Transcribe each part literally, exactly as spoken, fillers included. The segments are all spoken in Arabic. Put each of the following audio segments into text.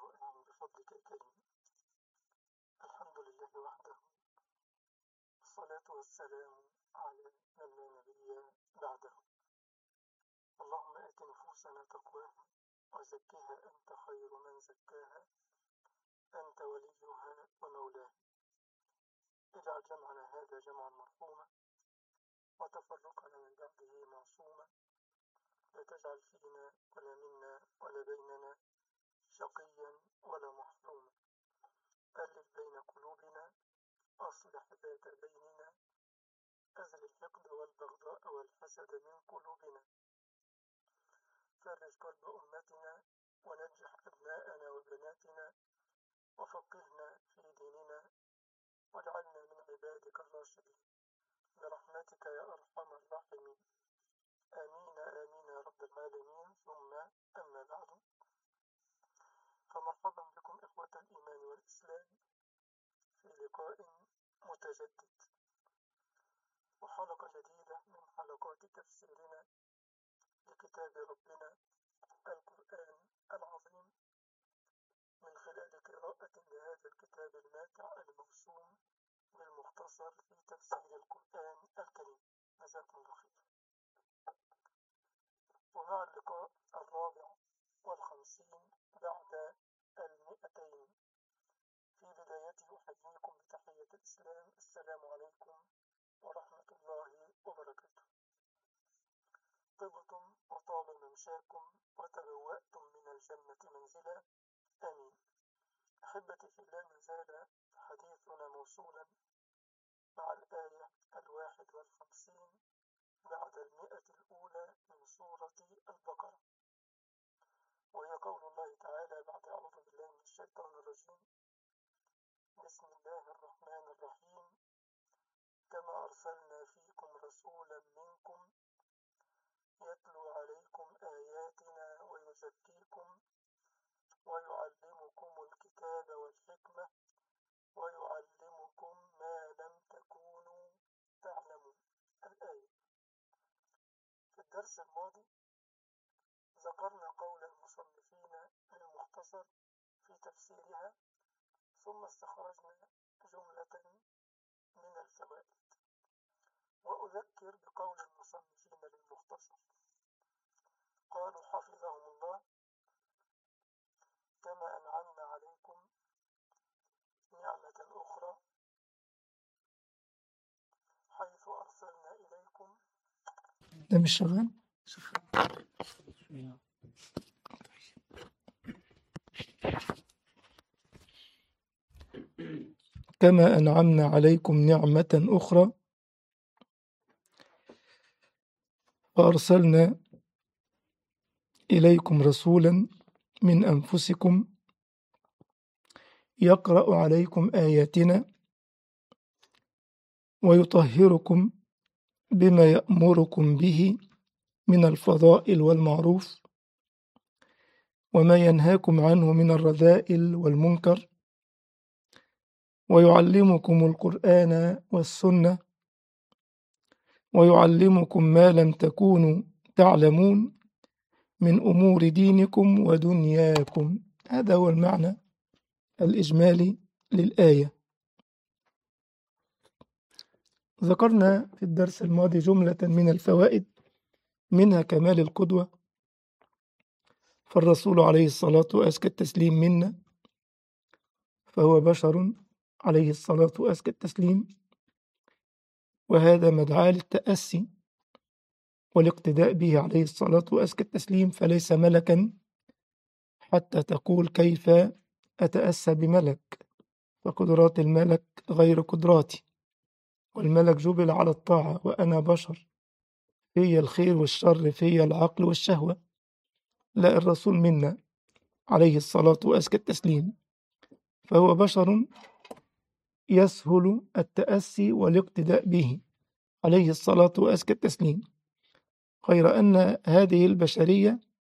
آمين بفضلك يا كريم. الحمد لله وحده، الصلاة والسلام على من لا نبي بعده. اللهم آت نفوسنا تقواها وزكها أنت خير من زكاها، أنت وليها ومولاها. اجعل جمعنا هذا جمعا مرحوما، وتفرقنا من بعده معصوما. لا تجعل فينا ولا منا ولا بيننا شقيا ولا محروما. ألف بين قلوبنا، أصلح ذات بيننا، أزل الحقد والبغضاء والحسد من قلوبنا. فرج كرب أمتنا، ونجح أبناءنا وبناتنا، وفقهنا في ديننا، واجعلنا من عبادك الراشدين برحمتك يا أرحم الراحمين. آمين آمين يا رب العالمين. ثم أما بعد، فمرحبا بكم إخوة الإيمان والإسلام في لقاء متجدد وحلقة جديدة من حلقات تفسيرنا لكتاب ربنا القرآن العظيم، من خلال قراءة لهذا الكتاب الماتع الموسوم بالمختصر في تفسير القرآن الكريم. جزاكم الله خير. ومع اللقاء الرابع والخمسين بعد المئتين، في بدايته أحييكم بتحية الإسلام: السلام عليكم ورحمة الله وبركاته. طبتم وطاب ممشاكم وتبوأتم من الجنة منزلا، آمين. أحبتي في الله، ما زال حديثنا موصولا مع الآية الواحد والخمسين بعد المئة الأولى من سورة البقرة، وهي قول الله تعالى بعد أعوذ بالله من الشيطان الرجيم: بسم الله الرحمن الرحيم. كما أرسلنا فيكم رسولا منكم يتلو عليكم آياتنا ويزكيكم ويعلمكم الكتاب والحكمة ويعلمكم ما لم تكونوا تعلمون. الآية. في الدرس الماضي ذكرنا قول المصنفين للمختصر في تفسيرها، ثم استخرجنا جملة من الفوائد. وأذكر بقول المصنفين للمختصر، قالوا حفظهم الله: كما أنعمنا عليكم نعمة أخرى حيث أرسلنا إليكم. ده مش شغال؟ كما أنعمنا عليكم نعمة أخرى وأرسلنا إليكم رسولا من أنفسكم يقرأ عليكم آياتنا ويطهركم بما يأمركم به من الفضائل والمعروف، وما ينهاكم عنه من الرذائل والمنكر، ويعلمكم القرآن والسنة، ويعلمكم ما لم تكونوا تعلمون من أمور دينكم ودنياكم. هذا هو المعنى الإجمالي للآية. ذكرنا في الدرس الماضي جملة من الفوائد، منها كمال القدوة، فالرسول عليه الصلاة وأزكى التسليم منا، فهو بشر عليه الصلاة وأزكى التسليم، وهذا مدعاة للتأسي والاقتداء به عليه الصلاة وأزكى التسليم، فليس ملكا حتى تقول كيف أتأسى بملك، فقدرات الملك غير قدراتي، والملك جبل على الطاعة، وأنا بشر، في الخير والشر، في العقل والشهوة. لا، الرسول منا عليه الصلاة وأزكى التسليم، فهو بشر يسهل التأسي والاقتداء به عليه الصلاة وأزكى التسليم، غير أن هذه البشرية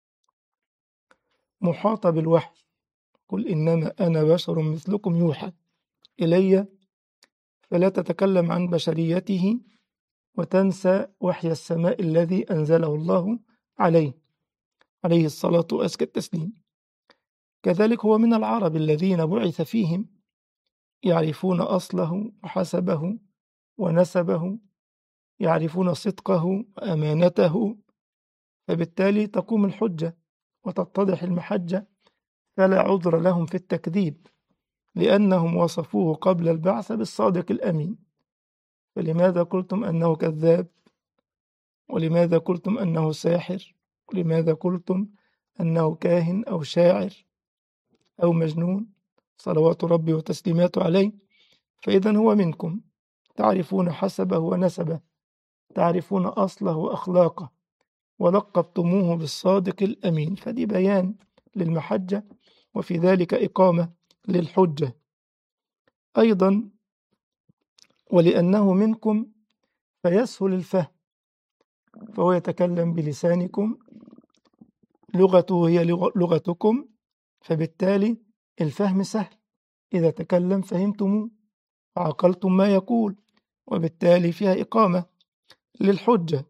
محاطة بالوحي. قل إنما أنا بشر مثلكم يوحى إلي، فلا تتكلم عن بشريته وتنسى وحي السماء الذي أنزله الله عليه عليه الصلاة وأزكى التسليم. كذلك هو من العرب الذين بعث فيهم يعرفون أصله وحسبه ونسبه، يعرفون صدقه وأمانته، فبالتالي تقوم الحجة وتتضح المحجة، فلا عذر لهم في التكذيب لأنهم وصفوه قبل البعث بالصادق الأمين. فلماذا قلتم أنه كذاب؟ ولماذا قلتم أنه ساحر؟ ولماذا قلتم أنه كاهن أو شاعر أو مجنون؟ صلوات ربي وتسليماته عليه. فإذا هو منكم، تعرفون حسبه ونسبه، تعرفون أصله وأخلاقه، ولقبتموه بالصادق الأمين، فدي بيان للمحجة وفي ذلك إقامة للحجة. أيضا ولأنه منكم فيسهل الفهم، فهو يتكلم بلسانكم، لغته هي لغتكم، فبالتالي الفهم سهل، إذا تكلم فهمتموه وعقلتم ما يقول، وبالتالي فيها إقامة للحجة.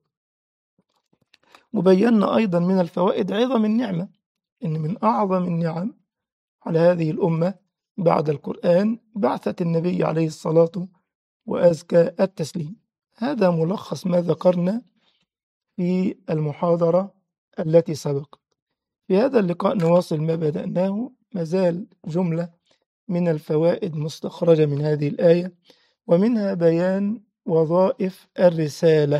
وبينا أيضا من الفوائد عظم النعمة، إن من أعظم النعم على هذه الأمة بعد القرآن بعثة النبي عليه الصلاة وأزكى التسليم. هذا ملخص ما ذكرنا في المحاضرة التي سبقت. في هذا اللقاء نواصل ما بدأناه، مازال جملة من الفوائد مستخرجة من هذه الآية، ومنها بيان وظائف الرسالة.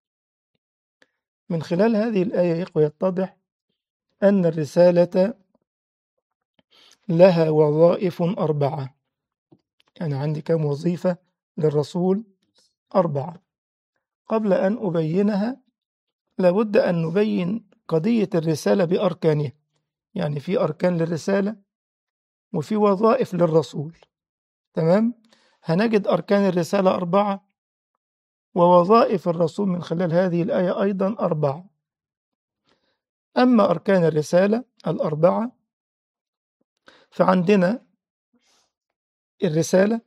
من خلال هذه الآية يا إخوة يتضح أن الرسالة لها وظائف أربعة. يعني عندي كم وظيفة للرسول؟ أربعة. قبل أن أبينها لابد أن نبين قضية الرسالة بأركانها، يعني في أركان للرسالة وفي وظائف للرسول. تمام؟ هنجد أركان الرسالة أربعة ووظائف الرسول من خلال هذه الآية أيضا أربعة. أما أركان الرسالة الأربعة فعندنا الرسالة،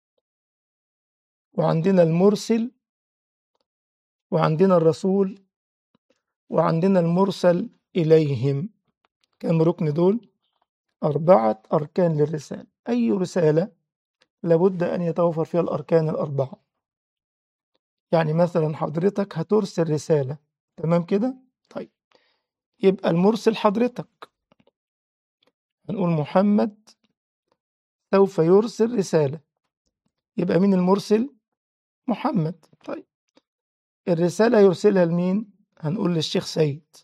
وعندنا المرسل، وعندنا الرسول، وعندنا المرسل إليهم. كم ركن دول؟ أربعة أركان للرسالة. أي رسالة لابد أن يتوفر فيها الأركان الأربعة. يعني مثلا حضرتك هترسل رسالة، تمام كده؟ طيب يبقى المرسل حضرتك، هنقول محمد سوف يرسل رسالة، يبقى مين المرسل؟ محمد. طيب الرسالة يرسلها لمين؟ هنقول للشيخ سيد،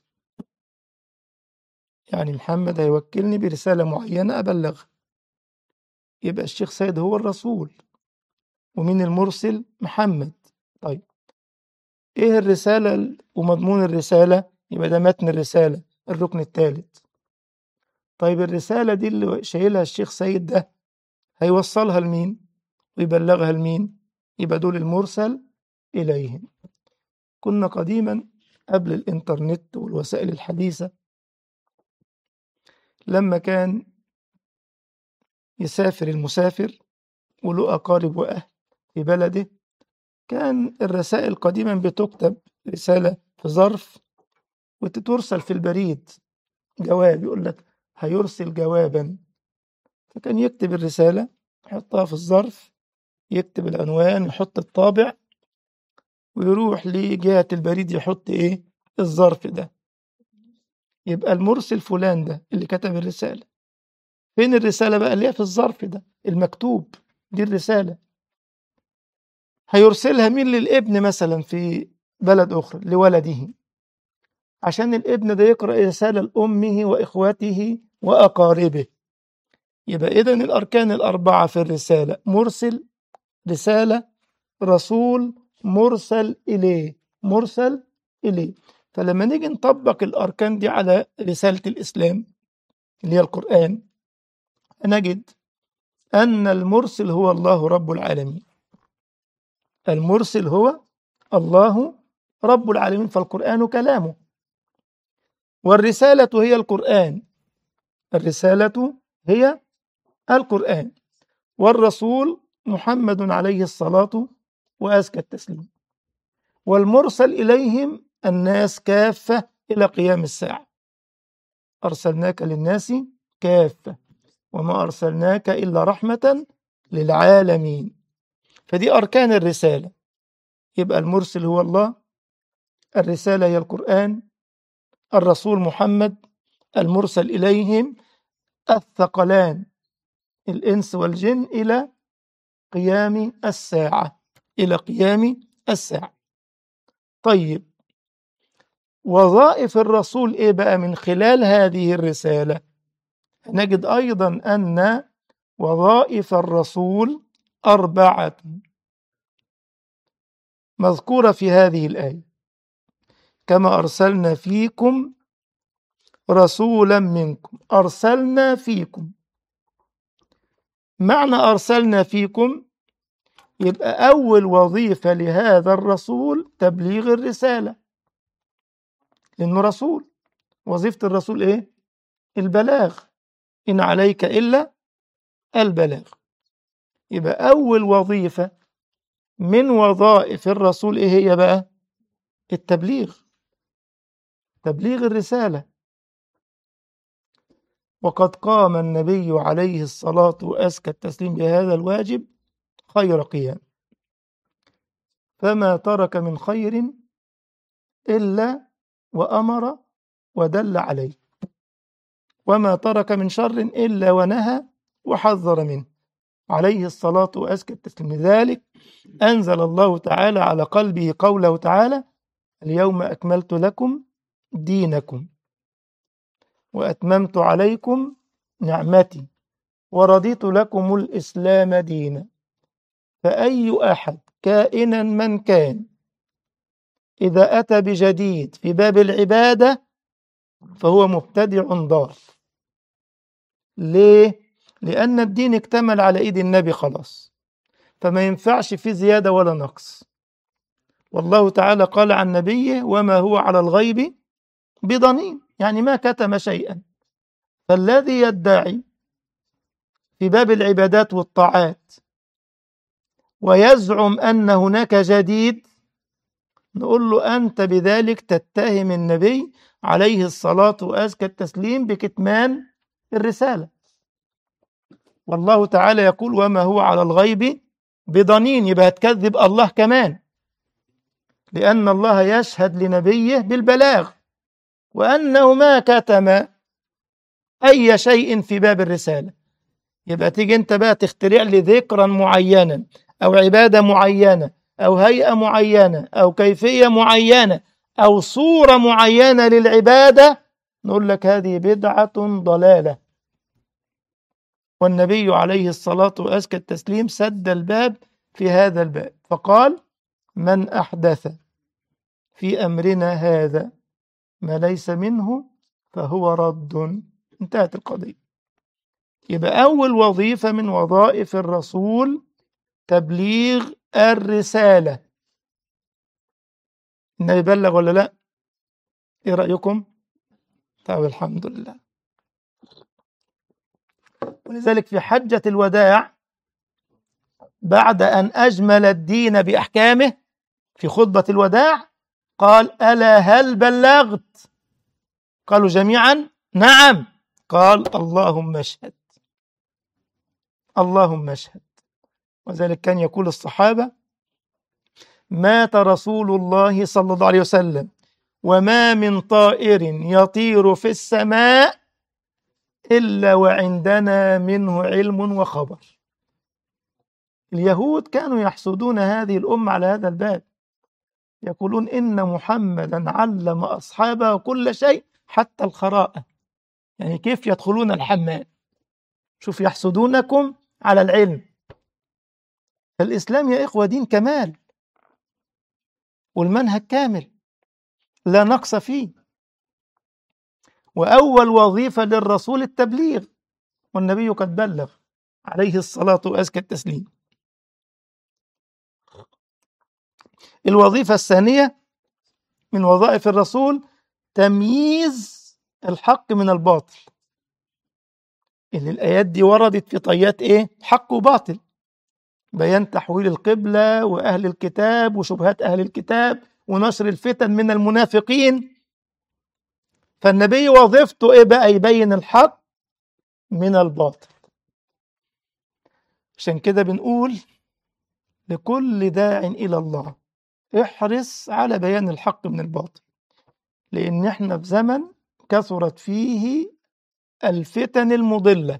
يعني محمد هيوكلني برسالة معينة أبلغها، يبقى الشيخ سيد هو الرسول، ومين المرسل؟ محمد. طيب إيه الرسالة ومضمون الرسالة؟ يبقى ده متن الرسالة، الركن الثالث. طيب الرسالة دي اللي شايلها الشيخ سيد ده هيوصلها لمين ويبلغها لمين؟ يبقى دول المرسل إليهم. كنا قديما قبل الإنترنت والوسائل الحديثة لما كان يسافر المسافر وله أقارب وأهل في بلده، كان الرسائل قديما بتكتب رسالة في ظرف وتترسل في البريد، جواب، يقول لك هيرسل جوابا، فكان يكتب الرسالة يحطها في الظرف، يكتب العنوان، يحط الطابع، ويروح لجهة البريد يحط إيه؟ الظرف ده. يبقى المرسل فلان ده اللي كتب الرسالة. فين الرسالة بقى؟ اللي هي في الظرف ده المكتوب، دي الرسالة. هيرسلها مين؟ للابن مثلا في بلد أخرى لولده، عشان الابن ده يقرأ رسالة لأمه وإخوته وأقاربه. يبقى إذن الأركان الأربعة في الرسالة: مرسل، رسالة، رسول، مرسل إليه، مرسل إليه. فلما نيجي نطبق الأركان دي على رسالة الإسلام اللي هي القرآن، نجد أن المرسل هو الله رب العالمين. المرسل هو الله رب العالمين، فالقرآن كلامه، والرسالة هي القرآن، الرسالة هي القرآن، والرسول محمد عليه الصلاة وأزكى التسليم، والمرسل إليهم الناس كافة إلى قيام الساعة. أرسلناك للناس كافة وما أرسلناك إلا رحمة للعالمين. فدي أركان الرسالة. يبقى المرسل هو الله، الرسالة هي القرآن، الرسول محمد المرسل إليهم الثقلان الإنس والجن إلى قيام الساعة إلى قيام الساعة. طيب، وظائف الرسول إيه بقى من خلال هذه الرسالة؟ نجد أيضا أن وظائف الرسول أربعة مذكورة في هذه الآية: كما أرسلنا فيكم رسولا منكم. أرسلنا فيكم، معنى أرسلنا فيكم يبقى أول وظيفة لهذا الرسول تبليغ الرسالة، لأنه رسول. وظيفة الرسول إيه؟ البلاغ، إن عليك إلا البلاغ. يبقى أول وظيفة من وظائف الرسول إيه هي بقى؟ التبليغ، تبليغ الرسالة. وقد قام النبي عليه الصلاة وأزكى التسليم بهذا الواجب خير قيام، فما ترك من خير إلا وأمر ودل عليه، وما ترك من شر إلا ونهى وحذر منه عليه الصلاة وأزكى التسليم. لذلك أنزل الله تعالى على قلبه قوله تعالى: اليوم أكملت لكم دينكم وأتممت عليكم نعمتي ورضيت لكم الإسلام دينا. فأي أحد كائنا من كان إذا أتى بجديد في باب العبادة فهو مبتدع ضال. ليه؟ لأن الدين اكتمل على إيد النبي خلاص، فما ينفعش فيه زيادة ولا نقص. والله تعالى قال عن نبيه: وما هو على الغيب بضنين، يعني ما كتم شيئا. فالذي يدعي في باب العبادات والطاعات ويزعم أن هناك جديد، نقول له أنت بذلك تتهم النبي عليه الصلاة وأزكى التسليم بكتمان الرسالة. والله تعالى يقول: وما هو على الغيب بضنين، يبقى هتكذب الله كمان، لأن الله يشهد لنبيه بالبلاغ وأنه ما كتم أي شيء في باب الرسالة. يبقى تيجي أنت بقى تخترع لي ذكرا معينا أو عبادة معينة أو هيئة معينة أو كيفية معينة أو صورة معينة للعبادة، نقول لك هذه بدعة ضلالة. والنبي عليه الصلاة وأزكى التسليم سد الباب في هذا الباب فقال: من أحدث في أمرنا هذا ما ليس منه فهو رد. انتهت القضية. يبقى أول وظيفة من وظائف الرسول تبليغ الرسالة. النبي بلغ ولا لا؟ إيه رأيكم؟ طيب الحمد لله. ولذلك في حجة الوداع بعد أن أجمل الدين بأحكامه في خطبة الوداع قال: ألا هل بلغت؟ قالوا جميعا: نعم. قال: اللهم اشهد، اللهم اشهد. وذلك كان يقول الصحابة: مات رسول الله صلى الله عليه وسلم وما من طائر يطير في السماء إلا وعندنا منه علم وخبر. اليهود كانوا يحسدون هذه الأمة على هذا الباب، يقولون إن محمدا علم أصحابه كل شيء حتى الخراءة، يعني كيف يدخلون الحمام. شوف، يحسدونكم على العلم. الإسلام يا إخوة دين كمال، والمنهج كامل لا نقص فيه. وأول وظيفة للرسول التبليغ، والنبي قد بلغ عليه الصلاة وأزكى التسليم. الوظيفة الثانية من وظائف الرسول تمييز الحق من الباطل. إن الآيات دي وردت في طيات إيه؟ حق وباطل، بيان تحويل القبلة وأهل الكتاب وشبهات أهل الكتاب ونشر الفتن من المنافقين. فالنبي وظيفته إيه بقى؟ يبين الحق من الباطل. عشان كده بنقول لكل داع إلى الله احرص على بيان الحق من الباطل، لأن احنا في زمن كثرت فيه الفتن المضلة،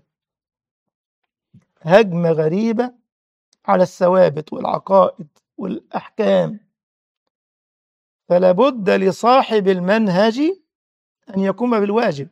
هجمة غريبة على الثوابت والعقائد والأحكام. فلا بد لصاحب المنهج أن يقوم بالواجب،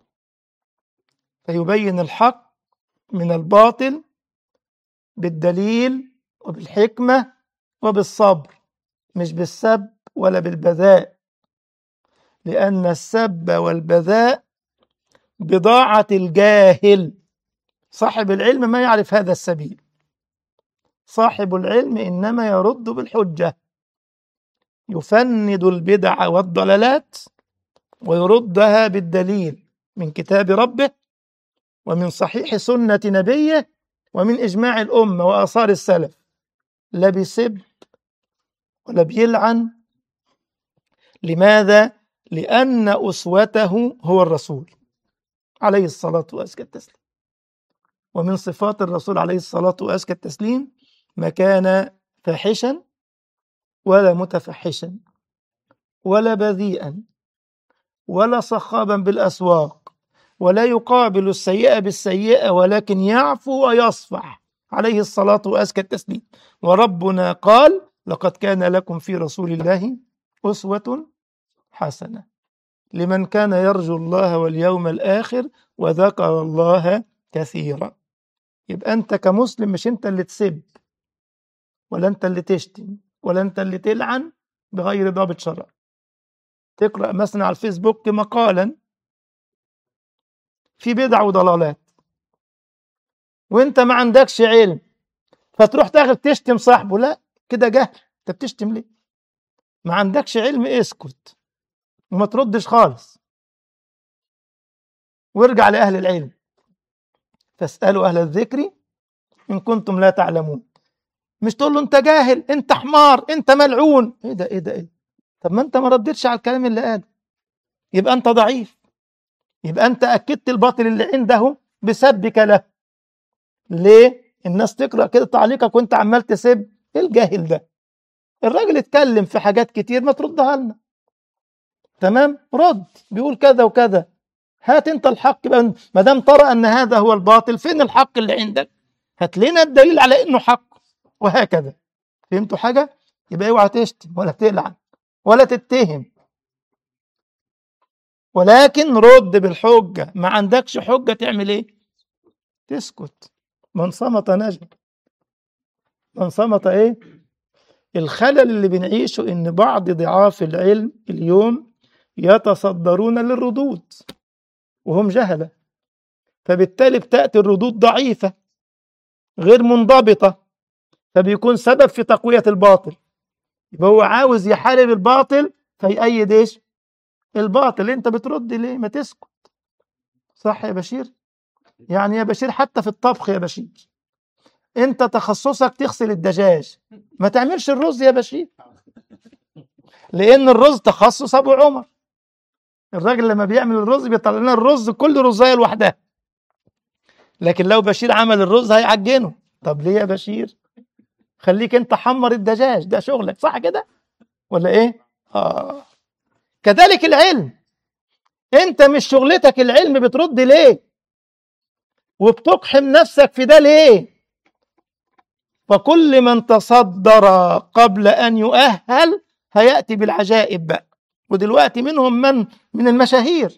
فيبين الحق من الباطل بالدليل وبالحكمة وبالصبر، مش بالسب ولا بالبذاء، لأن السب والبذاء بضاعة الجاهل. صاحب العلم ما يعرف هذا السبيل، صاحب العلم إنما يرد بالحجة، يفند البدع والضلالات ويردها بالدليل من كتاب ربه ومن صحيح سنة نبيه ومن إجماع الأمة وآثار السلف، لا بيسب ولا بيلعن. لماذا؟ لأن أسوته هو الرسول عليه الصلاة وأزكى التسليم، ومن صفات الرسول عليه الصلاة وأزكى التسليم ما كان فاحشا ولا متفحشا ولا بذيئا ولا صخابا بالأسواق، ولا يقابل السيئة بالسيئة، ولكن يعفو ويصفح عليه الصلاة وأزكى التسليم. وربنا قال لقد كان لكم في رسول الله أسوة حسنة لمن كان يرجو الله واليوم الآخر وذكر الله كثيرا. يبقى أنت كمسلم مش أنت اللي تسب ولا أنت اللي تشتم ولا أنت اللي تلعن بغير ضابط شرع. تقرأ مثلا على الفيسبوك مقالا في بدع وضلالات وانت ما عندكش علم، فتروح تاخد تشتم صاحبه، لا كده جهل. انت بتشتم ليه؟ ما عندكش علم، اسكت وما تردش خالص، وارجع لأهل العلم، فاسألوا أهل الذكر إن كنتم لا تعلمون. مش تقول له انت جاهل، انت حمار، انت ملعون. ايه ده ايه ده ايه؟ طب ما انت ما ردتش على الكلام اللي قاله، يبقى انت ضعيف، يبقى انت اكدت الباطل اللي عنده بسبك له. ليه الناس تقرأ كده تعليقك وانت عمال تسب؟ ايه الجاهل ده؟ الراجل اتكلم في حاجات كتير، ما تردها لنا. تمام، رد، بيقول كذا وكذا، هات انت الحق بقى. ما دام ترى ان هذا هو الباطل، فين الحق اللي عندك؟ هات لنا الدليل على انه حق، وهكذا. فهمتوا حاجة؟ يبقى اوعى تشتم ولا تلعن ولا تتهم، ولكن رد بالحجة. ما عندكش حجة تعمل ايه؟ تسكت. من صمت نجا، من صمت ايه؟ الخلل اللي بنعيشه ان بعض ضعاف العلم اليوم يتصدرون للردود وهم جهلة، فبالتالي بتأتي الردود ضعيفة غير منضبطة، فبيكون سبب في تقوية الباطل. يبقى هو عاوز يحارب الباطل فيأيد ايش؟ الباطل. انت بترد ليه؟ ما تسكت. صح يا بشير؟ يعني يا بشير حتى في الطبخ يا بشير، انت تخصصك تغسل الدجاج، ما تعملش الرز يا بشير، لان الرز تخصص ابو عمر. الراجل لما بيعمل الرز بيطلع لنا الرز كل رزايه لوحدها، لكن لو بشير عمل الرز هيعجنه. طب ليه يا بشير؟ خليك انت حمر الدجاج، ده شغلك، صح كده ولا ايه؟ اه كذلك العلم، انت مش شغلتك العلم، بترد ليه وبتقحم نفسك في ده ليه؟ فكل من تصدر قبل أن يؤهل هيأتي بالعجائب بقى. ودلوقتي منهم من من المشاهير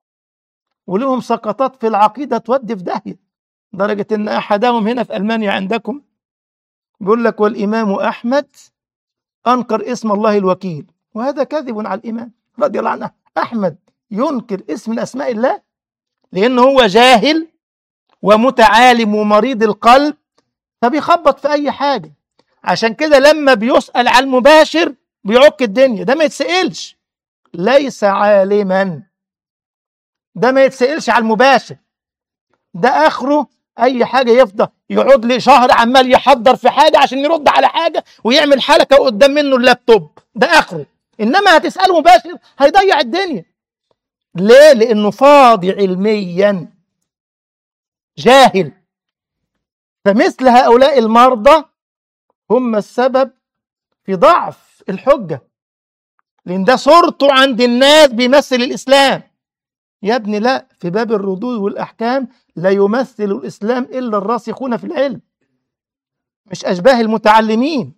ولهم سقطات في العقيدة تودي في داهية، درجة أن أحدهم هنا في ألمانيا عندكم بيقول لك والإمام أحمد أنكر اسم الله الوكيل، وهذا كذب على الإمام رضي الله عنه. أحمد ينكر اسم من أسماء الله لأنه هو جاهل ومتعالم ومريض القلب، فبيخبط في أي حاجة. عشان كده لما بيسأل على المباشر بيعك الدنيا. ده ما يتسألش، ليس عالما، ده ما يتسألش على المباشر، ده آخره أي حاجة يفضل يقعد لي شهر عمال يحضر في حاجة عشان يرد على حاجة ويعمل حلقة قدام منه اللابتوب، ده آخره. إنما هتسأله مباشر هيضيع الدنيا. ليه؟ لأنه فاضي علميا. جاهل. فمثل هؤلاء المرضى هم السبب في ضعف الحجة، لأن ده صورته عند الناس بيمثل الإسلام. يا ابني لا، في باب الردود والأحكام لا يمثل الإسلام إلا الراسخون في العلم، مش أشباه المتعلمين،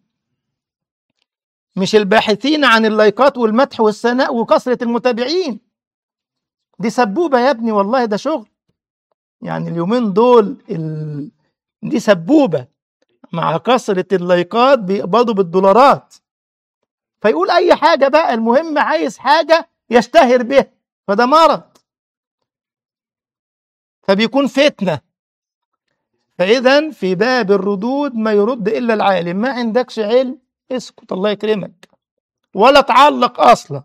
مش الباحثين عن اللايكات والمدح والثناء وكثرة المتابعين. دي سبوبة يا ابني، والله ده شغل. يعني اليومين دول ال... دي سبوبة، مع كثرة اللايكات بيقبضوا بالدولارات، فيقول أي حاجة بقى، المهم عايز حاجة يشتهر بها، فده مرض، فبيكون فتنة. فإذا في باب الردود ما يرد إلا العالم. ما عندكش علم اسكت الله يكرمك، ولا تعلق أصلا.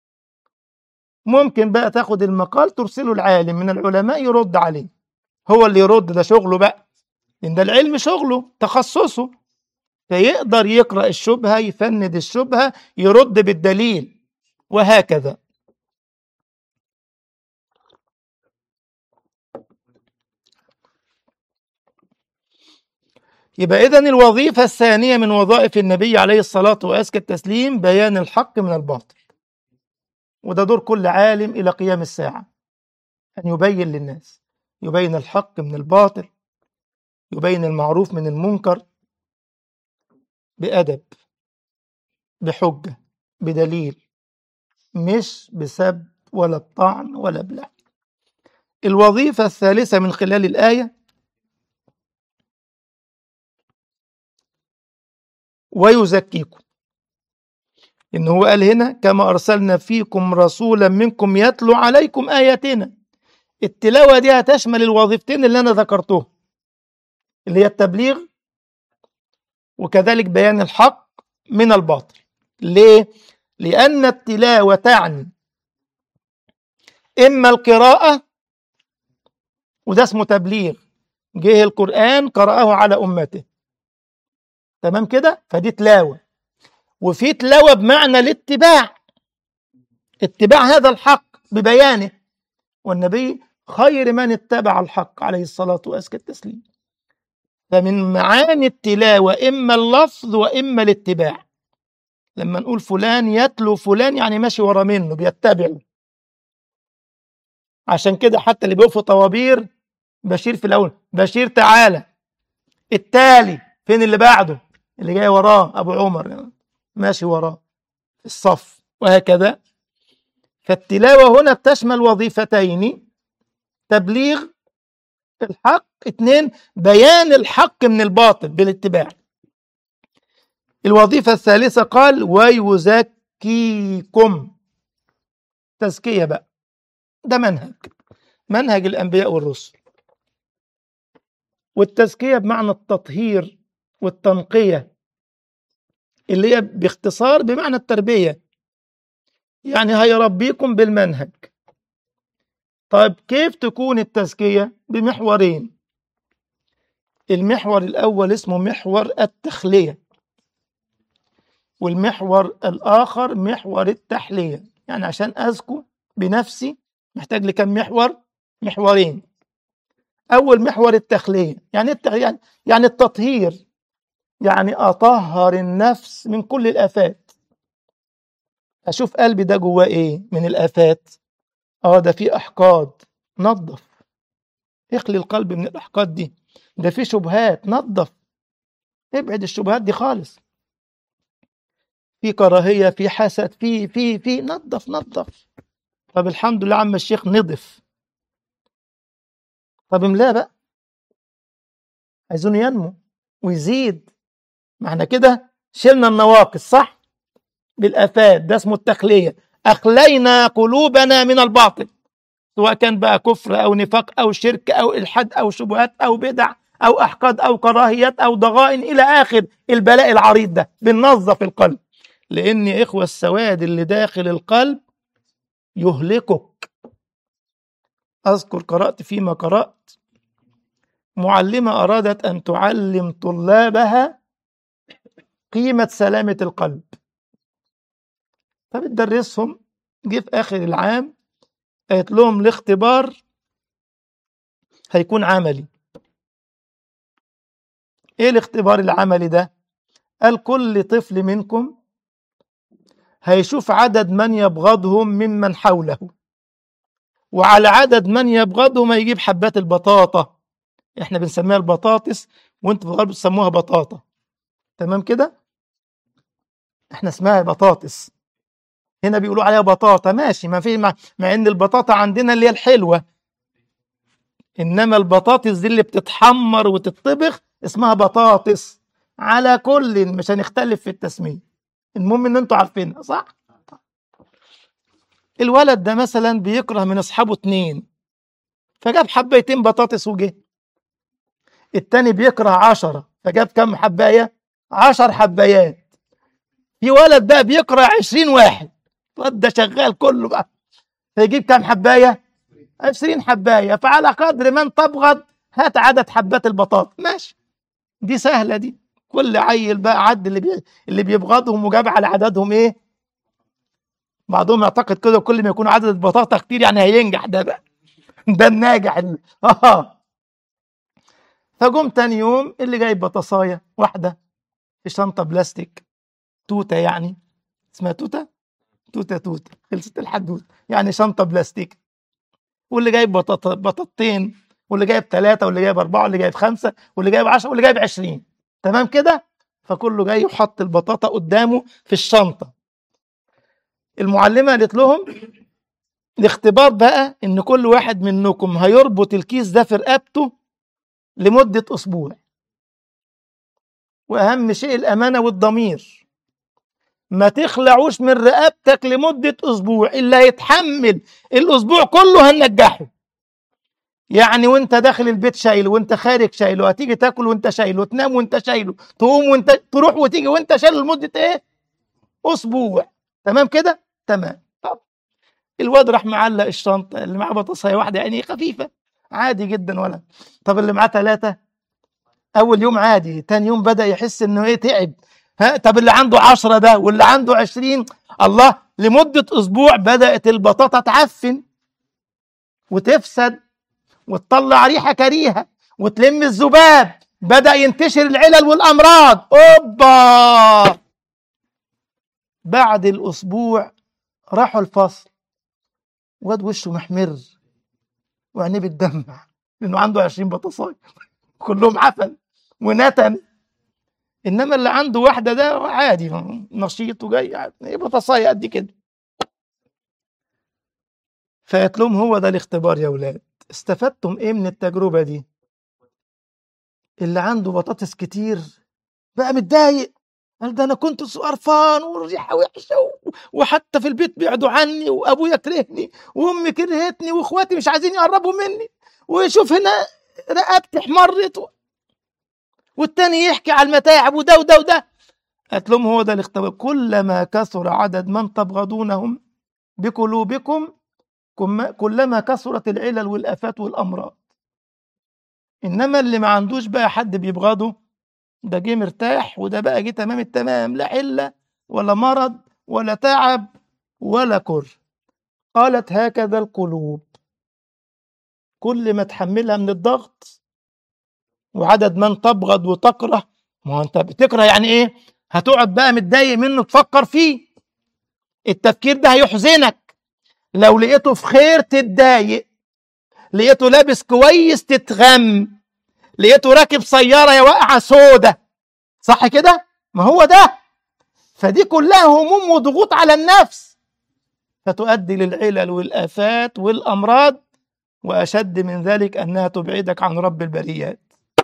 ممكن بقى تاخد المقال ترسله العالم من العلماء يرد عليه، هو اللي يرد، ده شغله بقى، لأن ده العلم شغله تخصصه، فيقدر يقرأ الشبهة، يفند الشبهة، يرد بالدليل، وهكذا. يبقى إذن الوظيفة الثانية من وظائف النبي عليه الصلاة وأزكى التسليم بيان الحق من الباطل، وده دور كل عالم إلى قيام الساعة، أن يبين للناس، يبين الحق من الباطل، يبين المعروف من المنكر، بأدب، بحجة، بدليل، مش بسب ولا الطعن ولا بلعن. الوظيفة الثالثة من خلال الآية: ويزكيكم. إن هو قال هنا: كما أرسلنا فيكم رسولا منكم يتلو عليكم آياتنا. التلاوة دي هتشمل الوظيفتين اللي أنا ذكرتهم، اللي هي التبليغ وكذلك بيان الحق من الباطل. ليه؟ لأن التلاوة تعني إما القراءة، وده اسمه تبليغ، جه القرآن قرأه على أمته، تمام كده، فدي تلاوة. وفي تلاوة بمعنى الاتباع، اتباع هذا الحق ببيانه، والنبي خير من اتبع الحق عليه الصلاة وأزكى التسليم. فمن معاني التلاوة إما اللفظ وإما الاتباع. لما نقول فلان يتلو فلان يعني ماشي ورا منه بيتبعه. عشان كده حتى اللي بيقفوا طوابير، بشير في الأول، بشير تعالى، التالي فين اللي بعده، اللي جاي وراه أبو عمر ماشي وراه الصف، وهكذا. فالتلاوة هنا بتشمل وظيفتين: تبليغ الحق، اثنين بيان الحق من الباطل بالاتباع. الوظيفة الثالثة قال: ويزكيكم. تزكية بقى، ده منهج منهج الأنبياء والرسل. والتزكية بمعنى التطهير والتنقية، اللي هي باختصار بمعنى التربية، يعني هيربيكم بالمنهج. طيب كيف تكون التزكية؟ بمحورين. المحور الأول اسمه محور التخلية، والمحور الآخر محور التحلية. يعني عشان أزكو بنفسي محتاج لكم محور؟ محورين. أول محور التخلية، يعني الت... يعني يعني التطهير، يعني أطهر النفس من كل الآفات. أشوف قلبي ده جواه إيه من الآفات. آه ده فيه أحقاد، نظف، اخلي القلب من الأحقاد دي. ده فيه شبهات، نظف، ابعد الشبهات دي خالص. في كراهية، في حسد، في في في نظف نظف. طب الحمد لله عم الشيخ نضف، طب املاه بقى، عايزونه ينمو ويزيد. ما احنا كده شلنا النواقص صح بالآفات، ده اسمه التخلية. أخلينا قلوبنا من الباطل، سواء كان بقى كفر أو نفاق أو شرك أو إلحاد أو شبهات أو بدع أو أحقاد أو كراهيات أو ضغائن إلى آخر البلاء العريض ده. بننظف القلب، لأن يا إخوة السواد اللي داخل القلب يهلكك. أذكر قرأت فيما قرأت معلمة أرادت أن تعلم طلابها قيمة سلامة القلب، فبتدرسهم. جه في آخر العام قالت لهم الاختبار هيكون عملي. ايه الاختبار العملي ده؟ قال كل طفل منكم هيشوف عدد من يبغضهم ممن حوله، وعلى عدد من يبغضهم هيجيب حبات البطاطا، احنا بنسميها البطاطس وانتوا في الغرب بتسموها بطاطا، تمام كده؟ احنا اسمها بطاطس، هنا بيقولوا عليها بطاطا، ماشي، ما في مع, مع ان البطاطا عندنا اللي هي الحلوه، انما البطاطس دي اللي بتتحمر وتتطبخ اسمها بطاطس. على كل مش هنختلف في التسميه، المهم ان انتوا عارفينها صح. الولد ده مثلا بيكره من اصحابه اتنين، فجاب حبايتين بطاطس وجه. التاني بيكره عشرة، فجاب كم حبايه؟ عشر حبايات. في ولد بقى بيكره عشرين واحد، الواد ده شغال كله بقى، فيجيب كم حبايه؟ عشرين حبايه. فعلى قدر من تبغض هات عدد حبات البطاطا، ماشي، دي سهله دي. كل عيل بقى عد اللي بي... اللي بيبغضهم وجاب على عددهم ايه. بعضهم يعتقد كده كل ما يكون عدد البطاطا كتير يعني هينجح، ده بقى ده الناجح اللي... اه فجم تاني يوم اللي جايب بطاطايه واحده في شنطه بلاستيك، توته يعني، اسمها توته، توته توته خلصت الحدوته، يعني شنطه بلاستيك. واللي جايب بطاط... بطاطتين، واللي جايب ثلاثه، واللي جايب اربعه، واللي جايب خمسه، واللي جايب عشره، واللي جايب عشرين، تمام كده؟ فكله جاي يحط البطاطا قدامه في الشنطه. المعلمه قالت لهم الاختبار بقى ان كل واحد منكم هيربط الكيس ده في رقبته لمده اسبوع، واهم شيء الامانه والضمير، ما تخلعوش من رقبتك لمده اسبوع، اللي هيتحمل الاسبوع كله هننجحه. يعني وانت داخل البيت شايله، وانت خارج شايله، هتيجي تاكل وانت شايله، تنام وانت شايله، تقوم وانت تروح وتيجي وانت شايله لمده ايه؟ اسبوع، تمام كده؟ تمام. طب الواد راح معلق الشنطه اللي معاه بطاطسايه واحده يعني خفيفه عادي جدا ولا. طب اللي معاه ثلاثه اول يوم عادي، تاني يوم بدا يحس انه ايه، تعب. ها طب اللي عنده عشرة ده واللي عنده عشرين، الله، لمده اسبوع بدات البطاطا تعفن وتفسد وتطلع ريحه كريهه وتلم الذباب، بدأ ينتشر العلل والأمراض. أوبا! بعد الأسبوع راحوا الفصل، واد وشه محمر وعينيه بتدمع لأنه عنده عشرين بطاطساية كلهم عفن ونتن. إنما اللي عنده واحدة ده عادي نشيط وجاي بطاطساية قد كده. فقالت لهم هو ده الاختبار يا ولاد، استفدتم إيه من التجربة دي؟ اللي عنده بطاطس كتير بقى متضايق، قال ده انا كنت قرفان والريحه وحشه وحتى في البيت بيعدوا عني وابويا كرهني وامي كرهتني واخواتي مش عايزين يقربوا مني، ويشوف هنا رقبتي احمرت، والتاني يحكي على المتاعب وده وده وده. قالت لهم هو ده الاختبار، كلما كثر عدد من تبغضونهم بقلوبكم كلما كثرت العلل والافات والامراض. انما اللي ما عندوش بقى حد بيبغضه ده جه مرتاح، وده بقى جه تمام التمام، لا علة ولا مرض ولا تعب ولا كر. قالت هكذا القلوب، كل ما تحملها من الضغط وعدد من تبغض وتكره. ما هو انت بتكره يعني ايه؟ هتقعد بقى متضايق منه تفكر فيه، التفكير ده هيحزنك. لو لقيته في خير تتضايق، لقيته لابس كويس تتغم، لقيته راكب سيارة يا واقعة سودة، صح كده؟ ما هو ده. فدي كلها هموم وضغوط على النفس، فتؤدي للعلل والآفات والأمراض، وأشد من ذلك أنها تبعدك عن رب البريات.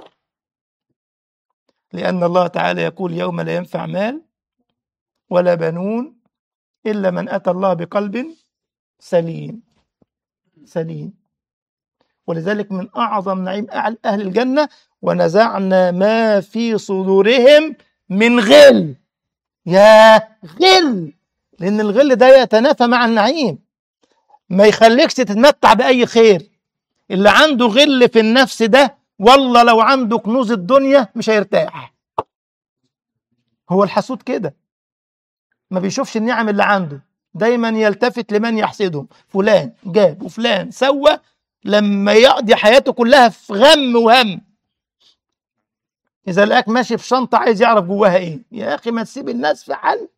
لأن الله تعالى يقول يوم لا ينفع مال ولا بنون إلا من أتى الله بقلب سليم سليم. ولذلك من أعظم نعيم أهل الجنة ونزعنا ما في صدورهم من غل. يا غل، لأن الغل ده يتنافى مع النعيم، ما يخليكش تتمتع بأي خير. اللي عنده غل في النفس ده والله لو عنده كنوز الدنيا مش هيرتاح. هو الحسود كده ما بيشوفش النعم اللي عنده، دايما يلتفت لمن يحسدهم، فلان جاب وفلان سوى، لما يقضي حياته كلها في غم وهم. إذا لقاك ماشي بشنطة عايز يعرف جواها إيه، يا أخي ما تسيب الناس في حال.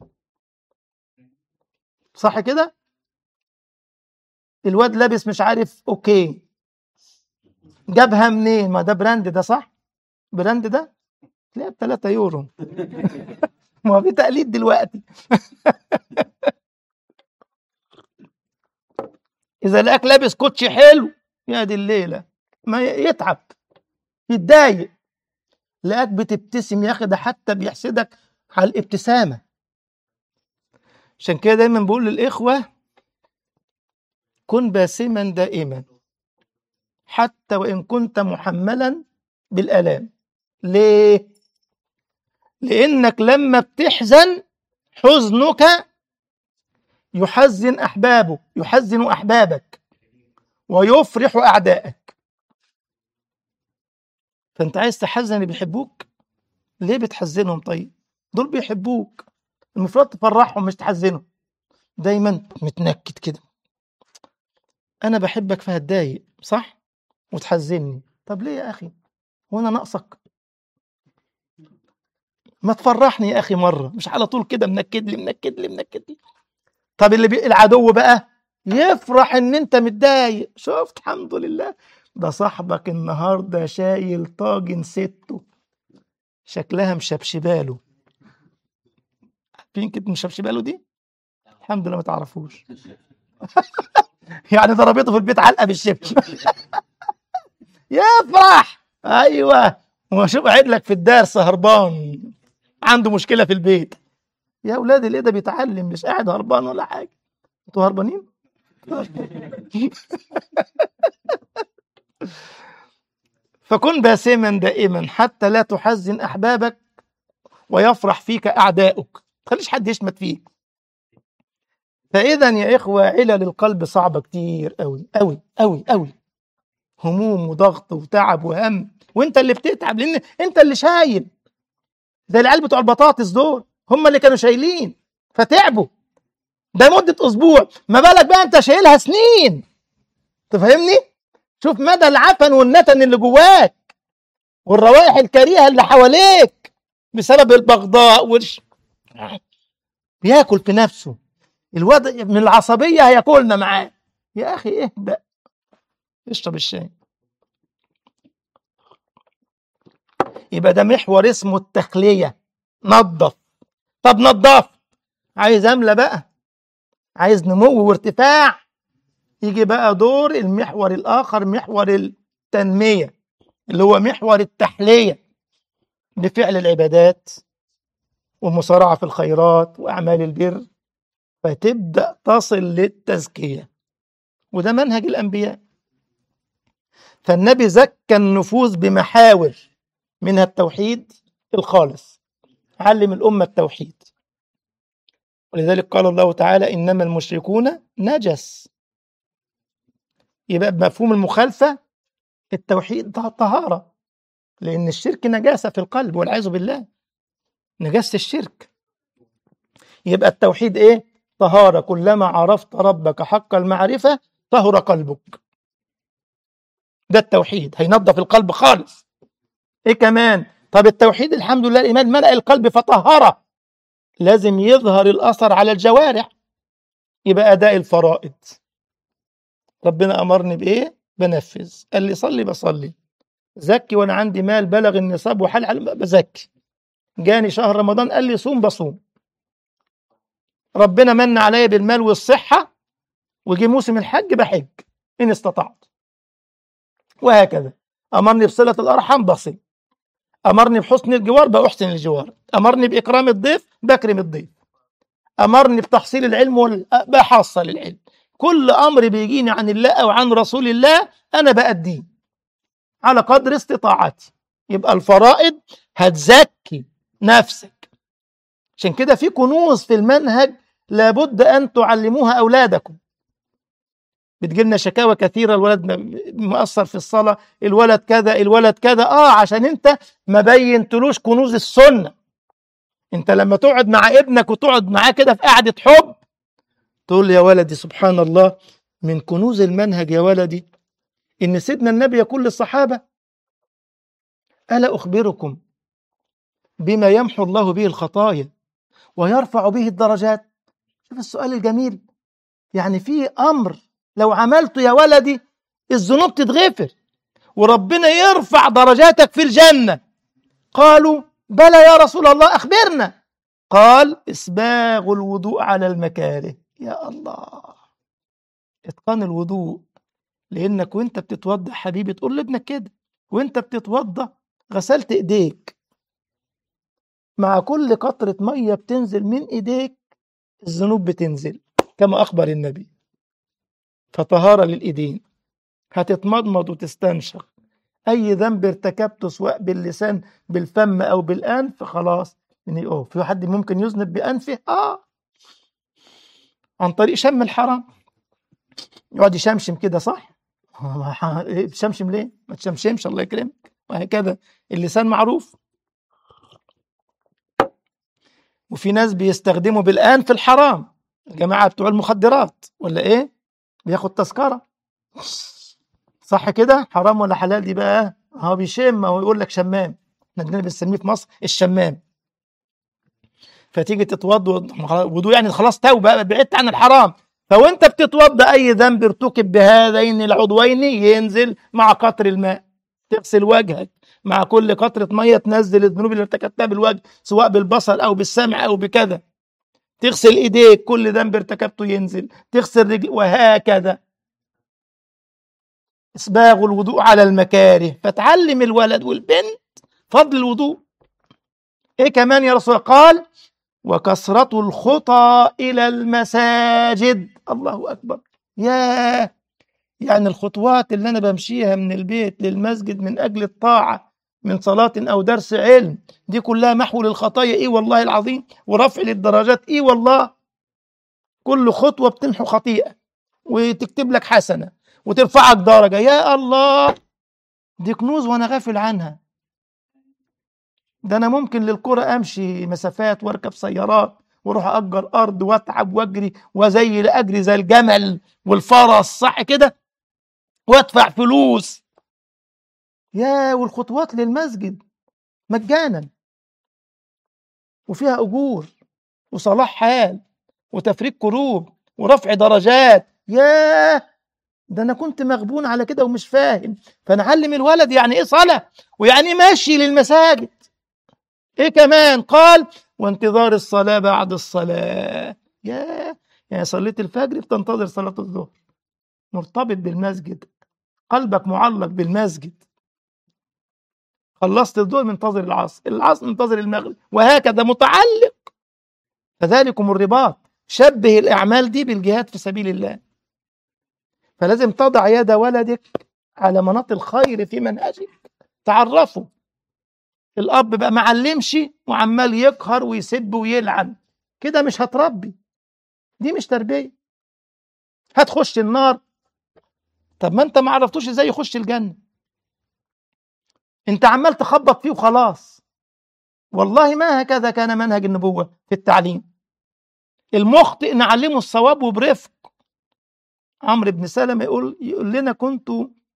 صح كده؟ الواد لابس مش عارف أوكي، جابها منين؟ ما ده براند، ده صح؟ براند ده تلاقيها ب ثلاثة يورو. ما هو في تقليد دلوقتي. إذا لقاك لابس كوتشي حلو، يا دي الليلة ما يتعب يتضايق. لقاك بتبتسم، يا أخي ده حتى بيحسدك على الابتسامة. عشان كده دايما بقول للإخوة كن باسما دائما حتى وإن كنت محملا بالآلام. ليه؟ لأنك لما بتحزن حزنك يحزن أحبابك يحزن أحبابك ويفرح أعدائك. فأنت عايز تحزن اللي بيحبوك؟ ليه بتحزنهم؟ طيب دول بيحبوك، المفروض تفرحهم مش تحزنهم. دايما متنكد كده، أنا بحبك فهتضايق صح وتحزنني. طب ليه يا أخي؟ وأنا ناقصك؟ ما تفرحني يا أخي مرة، مش على طول كده منكد لي منكد لي منكد لي. طب اللي بي... العدو بقى يفرح ان انت متضايق. شفت؟ الحمد لله، ده صاحبك النهارده شايل طاجن سته شكلها مشبشباله. عارفين كده مشبشباله دي؟ الحمد لله ما تعرفوش. يعني ضربته في البيت علقه بالشبشب. يفرح. ايوه، وشوف قاعد لك في الدرس هربان، عنده مشكله في البيت. يا اولاد الايه ده بيتعلم، مش قاعد هربان ولا حاجه. انتوا هربانين. فكن باسما دائما حتى لا تحزن أحبابك ويفرح فيك أعداؤك. ما تخليش حد يشمت فيك. فإذا يا إخوة علل القلب صعبة كتير أوي أوي أوي أوي، هموم وضغط وتعب وهم، وانت اللي بتتعب لأن انت اللي شايل. زي العيال بتوع البطاطس دول، هم اللي كانوا شايلين فتعبوا، ده مدة أسبوع، ما بالك بقى انت شايلها سنين. تفهمني؟ شوف مدى العفن والنتن اللي جواك والروائح الكريهة اللي حواليك بسبب البغضاء والش... بياكل في نفسه الوضع من العصبية، هياكلنا معاه. يا أخي اهدأ، اشرب الشاي. يبقى ده محور اسمه التخلية. نظف. طب نظف، عايز أملى بقى، عايز نمو وارتفاع، يجي بقى دور المحور الآخر، محور التنمية، اللي هو محور التحلية بفعل العبادات والمسارعة في الخيرات وأعمال البر، فتبدأ تصل للتزكية. وده منهج الأنبياء. فالنبي زكى النفوس بمحاور، منها التوحيد الخالص، علم الأمة التوحيد. ولذلك قال الله تعالى إنما المشركون نجس. يبقى بمفهوم المخالفة التوحيد ده طهارة، لأن الشرك نجاسة في القلب والعياذ بالله، نجاسة الشرك. يبقى التوحيد إيه؟ طهارة. كلما عرفت ربك حق المعرفة طهر قلبك. ده التوحيد، هينظف القلب خالص. إيه كمان؟ طب التوحيد الحمد لله الإيمان ملأ القلب فطهره، لازم يظهر الأثر على الجوارح. يبقى أداء الفرائض، ربنا أمرني بإيه؟ بنفذ. قال لي صلي بصلي، زكي وأنا عندي مال بلغ النصاب وحل حل بزكي. جاني شهر رمضان قال لي صوم بصوم. ربنا من علي بالمال والصحة وجي موسم الحج بحج إن استطعت. وهكذا أمرني بصلة الأرحام بصل، أمرني بحسن الجوار بأحسن الجوار، أمرني بإكرام الضيف بكرم الضيف، أمرني بتحصيل العلم بحصل العلم. كل أمر بيجيني عن الله أو عن رسول الله أنا بأديه على قدر استطاعتي. يبقى الفرائض هتزكي نفسك. عشان كده في كنوز في المنهج لابد أن تعلموها أولادكم. بتجيلنا شكاوى كثيرة، الولد مؤثر في الصلاة، الولد كذا الولد كذا. آه عشان أنت ما بينتلوش كنوز السنة. أنت لما تقعد مع ابنك وتقعد معاه كده في قعدة حب، تقول يا ولدي سبحان الله من كنوز المنهج يا ولدي إن سيدنا النبي يقول للصحابة: ألا أخبركم بما يمحو الله به الخطايا ويرفع به الدرجات؟ شوف السؤال الجميل، يعني في أمر لو عملته يا ولدي الذنوب تتغفر وربنا يرفع درجاتك في الجنة. قالوا: بلى يا رسول الله، أخبرنا. قال: إسباغ الوضوء على المكاره. يا الله، إتقان الوضوء. لأنك وانت بتتوضأ حبيبي تقول لابنك كده، وانت بتتوضأ غسلت إيديك، مع كل قطرة مية بتنزل من إيديك الذنوب بتنزل كما أخبر النبي. فطهارة للإيدين، هتتمضمض وتستنشق أي ذنب ارتكبته سواء باللسان بالفم أو بالأنف خلاص. يعني أوه في حد ممكن يذنب بأنفه؟ آه عن طريق شم الحرام، يقعد يشمشم كده، صح؟ تشمشم ليه؟ ما تشمشمش، الله يكرمك. وهكذا اللسان معروف. وفي ناس بيستخدموا بالآن في الحرام، الجماعة بتوع المخدرات ولا إيه؟ بياخد تذكرة، صح كده؟ حرام ولا حلال دي بقى؟ هو بيشم، هو يقول لك شمام، احنا عندنا بنسميه في مصر الشمام. فتيجي تتوضى وضوء يعني خلاص توبة، بعدت عن الحرام. فوانت بتتوضى أي ذنب ارتكب بهذين العضوين ينزل مع قطر الماء. تغسل وجهك، مع كل قطرة مية تنزل الذنوب اللي ارتكبتها بالوجه سواء بالبصر أو بالسمع أو بكذا. تغسل إيديك، كل ذنب ارتكبته ينزل. تغسل رجل، وهكذا. إسباغ الوضوء على المكاره. فتعلم الولد والبنت فضل الوضوء. إيه كمان يا رسول الله؟ قال: وكثرة الخطى إلى المساجد. الله أكبر. ياه، يعني الخطوات اللي أنا بمشيها من البيت للمسجد من أجل الطاعة، من صلاة أو درس علم، دي كلها محو للخطايا. إيه والله العظيم، ورفع للدرجات. إيه والله، كل خطوة بتمحو خطيئة وتكتب لك حسنة وترفعك درجة. يا الله، دي كنوز وأنا غافل عنها. ده أنا ممكن للقرى أمشي مسافات وأركب سيارات وأروح أجر أرض وأتعب وأجري وزي أجري زي الجمل والفرس، صح كده، وأدفع فلوس. يا والخطوات للمسجد مجانا وفيها أجور وصلاح حال وتفريج كروب ورفع درجات. ياه، ده أنا كنت مغبون على كده ومش فاهم. فنعلم الولد يعني إيه صلاة ويعني إيه ماشي للمساجد. إيه كمان؟ قال: وانتظار الصلاة بعد الصلاة. ياه، يعني صليت الفجر بتنتظر صلاة الظهر، مرتبط بالمسجد، قلبك معلق بالمسجد. خلصت الظهر منتظر العصر، العصر منتظر المغرب، وهكذا متعلق. فذلكم الرباط. شبه الأعمال دي بالجهاد في سبيل الله. فلازم تضع يد ولدك على مناط الخير في منهجك، تعرفه. الأب بقى معلمش وعمال يقهر ويسب ويلعن، كده مش هتربي، دي مش تربية. هتخش النار. طب ما انت ما عرفتوش ازاي يخش الجنة، انت عمال تخبط فيه وخلاص. والله ما هكذا كان منهج النبوة في التعليم. المخطئ نعلمه الصواب وبرفق. عمرو بن سلمة يقول يقول لنا: كنت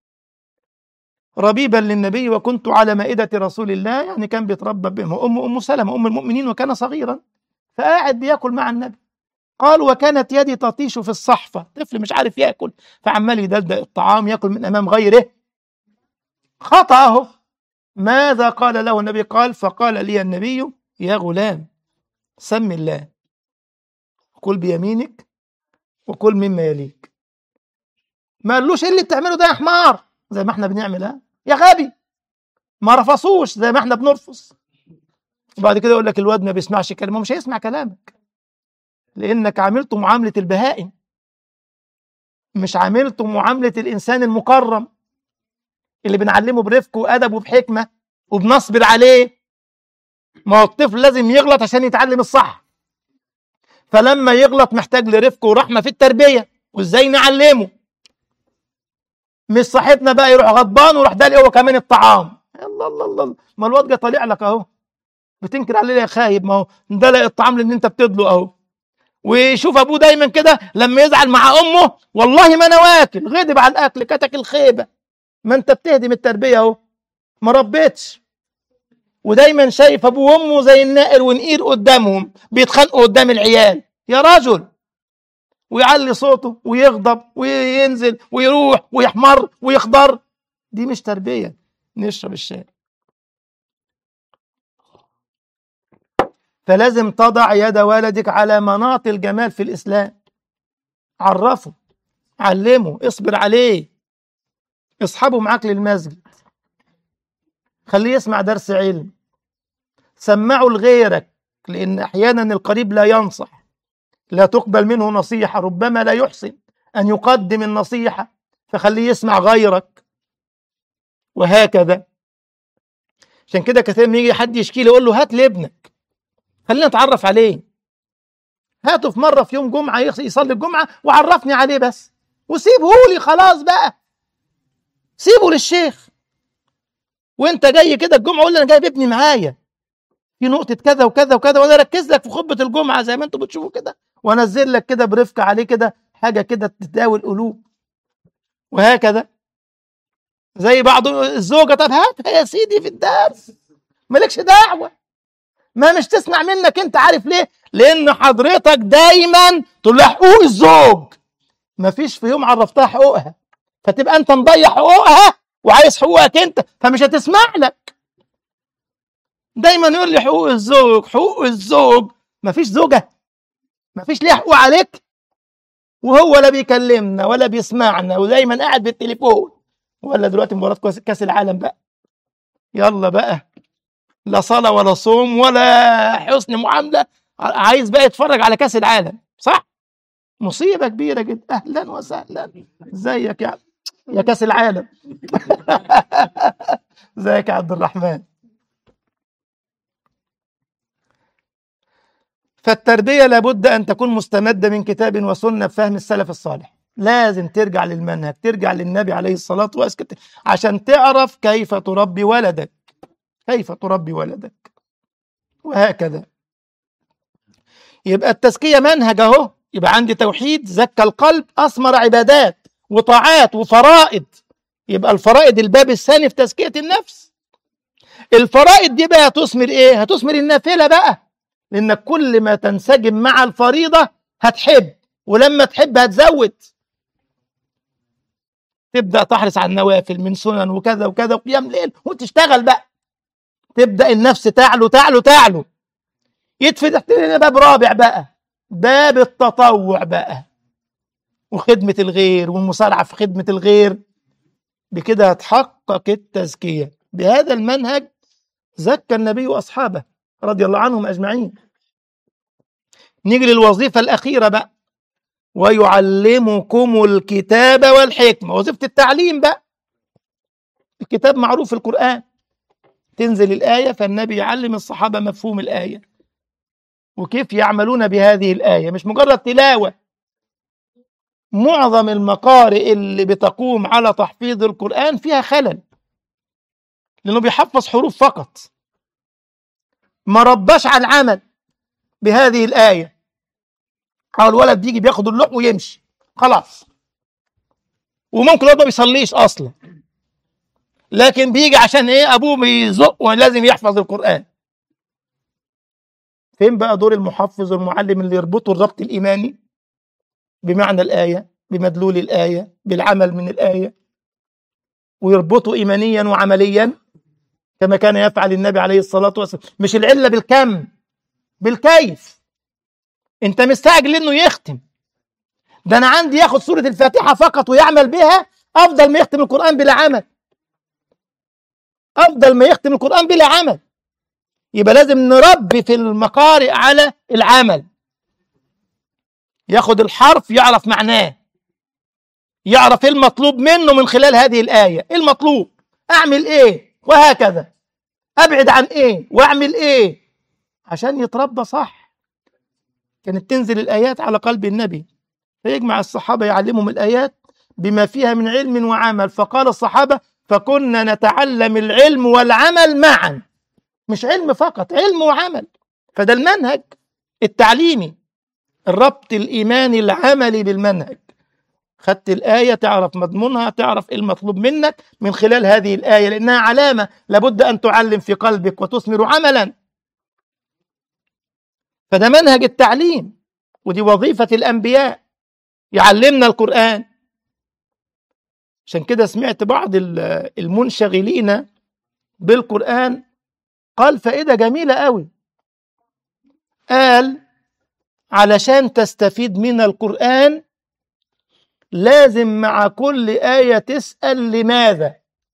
ربيبا للنبي وكنت على مائدة رسول الله. يعني كان بيتربى بأمه أم أم سلمة أم المؤمنين، وكان صغيرا فقاعد بياكل مع النبي. قال: وكانت يدي تطيش في الصحفة، طفل مش عارف ياكل، فعمال يدلدق الطعام ياكل من أمام غيره. خطأه. ماذا قال له النبي؟ قال: فقال لي النبي: يا غلام سم الله، كل بيمينك وكل مما يليك. ما قالوش ايه اللي بتعمله ده يا حمار زي ما احنا بنعمل، ها يا غبي. ما رفصوش زي ما احنا بنرفص. وبعد كده يقول لك الواد ما بيسمعش كلامه. مش هيسمع كلامك لانك عاملته معاملة البهائم، مش عاملته معاملة الانسان المكرم اللي بنعلمه برفق وادب وبحكمة وبنصبر عليه. ما هو الطفل لازم يغلط عشان يتعلم الصح، فلما يغلط محتاج لرفق ورحمة في التربية. وازاي نعلمه؟ مش صاحبنا بقى يروح غضبان ويروح دالي هو كمان الطعام. الله الله الله، ما الواد جاي طالع لك اهو، بتنكر عليه يا خايب؟ ما هو دلق الطعام لان انت بتدله اهو. ويشوف ابوه دايما كده لما يزعل مع امه: والله ما انا واكل، غضب على الاكل، كتك الخيبه. ما انت بتهدم التربية اهو، ما ربيتش، ودايما شايف ابوه وامه زي النائر ونقير قدامهم بيتخانقوا قدام العيال. يا رجل، ويعلي صوته ويغضب وينزل ويروح ويحمر ويخضر. دي مش تربية. نشرب الشاي. فلازم تضع يد ولدك على مناط الجمال في الإسلام. عرفه، علمه، اصبر عليه، اصحابه معاك للمسجد، خليه يسمع درس علم، سمعه لغيرك، لأن أحيانا القريب لا ينصح، لا تقبل منه نصيحة، ربما لا يحسن أن يقدم النصيحة، فخليه يسمع غيرك، وهكذا. عشان كده كثير من يجي حد يشكي لي يقول له هات لابنك، خلينا نتعرف عليه، هاته في مرة في يوم جمعة يصلي الجمعة وعرفني عليه بس، وسيبه لي خلاص بقى، سيبه للشيخ. وانت جاي كده الجمعة قول لي انا جايب ابني معايا في نقطة كذا وكذا وكذا، وانا اركز لك في خطبة الجمعة زي ما انتم بتشوفوا كده، وانزل لك كده برفقة عليه كده حاجة كده تداوي القلوب، وهكذا. زي بعض الزوجة، طب هاتها يا سيدي في الدرس، مالكش دعوة، ما مش تسمع منك انت. عارف ليه؟ لان حضرتك دايما تقول لها حقوق الزوج، مفيش في يوم عرفتها حقوقها، فتبقى انت مضيع حقوقها وعايز حقوقك انت، فمش هتسمع لك. دايما يقول لي حقوق الزوج حقوق الزوج، مفيش زوجة، مفيش ليها حقوق عليك، وهو لا بيكلمنا ولا بيسمعنا، ودايما قاعد بالتليفون. ولا دلوقتي مباراة كاس العالم بقى، يلا بقى، لا صلاة ولا صوم ولا حسن معاملة، عايز بقى يتفرج على كاس العالم، صح؟ مصيبة كبيرة جدا. أهلا وسهلا، ازيك يا يا كاس العالم. ازيك يا عبد الرحمن. فالتربية لابد أن تكون مستمدة من كتاب وسنة بفهم السلف الصالح. لازم ترجع للمنهج، ترجع للنبي عليه الصلاة والسلام عشان تعرف كيف تربي ولدك، كيف تربي ولدك، وهكذا. يبقى التزكية منهج اهو، يبقى عندي توحيد زكى القلب، أثمر عبادات وطاعات وفرائض. يبقى الفرائض الباب الثاني في تزكية النفس. الفرائض دي بقى هتثمر ايه؟ هتثمر النافلة بقى، لأنك كل ما تنسجم مع الفريضة هتحب، ولما تحب هتزود، تبدأ تحرص على النوافل من سنن وكذا وكذا وقيام ليل وتشتغل بقى، تبدأ النفس تعلو تعلو تعلو. يتفتح لنا باب رابع بقى، باب التطوع بقى، وخدمة الغير والمسارعة في خدمة الغير. بكده هتحقق التزكية. بهذا المنهج زكى النبي وأصحابه رضي الله عنهم أجمعين. نيجي للوظيفة الأخيرة بقى، ويعلمكم الكتاب والحكمة. وظيفة التعليم بقى، الكتاب معروف في القرآن، تنزل الآية فالنبي يعلم الصحابة مفهوم الآية وكيف يعملون بهذه الآية، مش مجرد تلاوة. معظم المقارئ اللي بتقوم على تحفيظ القرآن فيها خلل، لأنه بيحفظ حروف فقط، ما رباش على العمل بهذه الآية. أو الولد بيجي بياخد اللوح ويمشي خلاص، وممكن الولد ما بيصليش أصلا، لكن بيجي عشان إيه؟ أبوه بيزق ولازم يحفظ القرآن. فين بقى دور المحفظ والمعلم اللي يربطوا الربط الإيماني بمعنى الآية، بمدلول الآية، بالعمل من الآية، ويربطوا إيمانيا وعمليا كما كان يفعل النبي عليه الصلاة والسلام. مش العلة بالكم، بالكيف. انت مستعجل انه يختم، ده انا عندي ياخد سورة الفاتحة فقط ويعمل بها افضل ما يختم القرآن بلا عمل، افضل ما يختم القرآن بلا عمل. يبقى لازم نربي في المقارئ على العمل، ياخد الحرف يعرف معناه، يعرف ايه المطلوب منه من خلال هذه الآية، ايه المطلوب، اعمل ايه، وهكذا، ابعد عن ايه واعمل ايه، عشان يتربى صح. كانت تنزل الآيات على قلب النبي فيجمع الصحابة يعلمهم الآيات بما فيها من علم وعمل. فقال الصحابة فكنا نتعلم العلم والعمل معا، مش علم فقط، علم وعمل. فده المنهج التعليمي، الربط الإيماني العملي بالمنهج. خدت الآية تعرف مضمونها، تعرف إيه المطلوب منك من خلال هذه الآية، لأنها علامة لابد أن تعلم في قلبك وتثمر عملا. فده منهج التعليم، ودي وظيفة الأنبياء، يعلمنا القرآن. عشان كده سمعت بعض المنشغلين بالقرآن قال فائدة جميلة قوي، قال علشان تستفيد من القرآن لازم مع كل آية تسأل لماذا،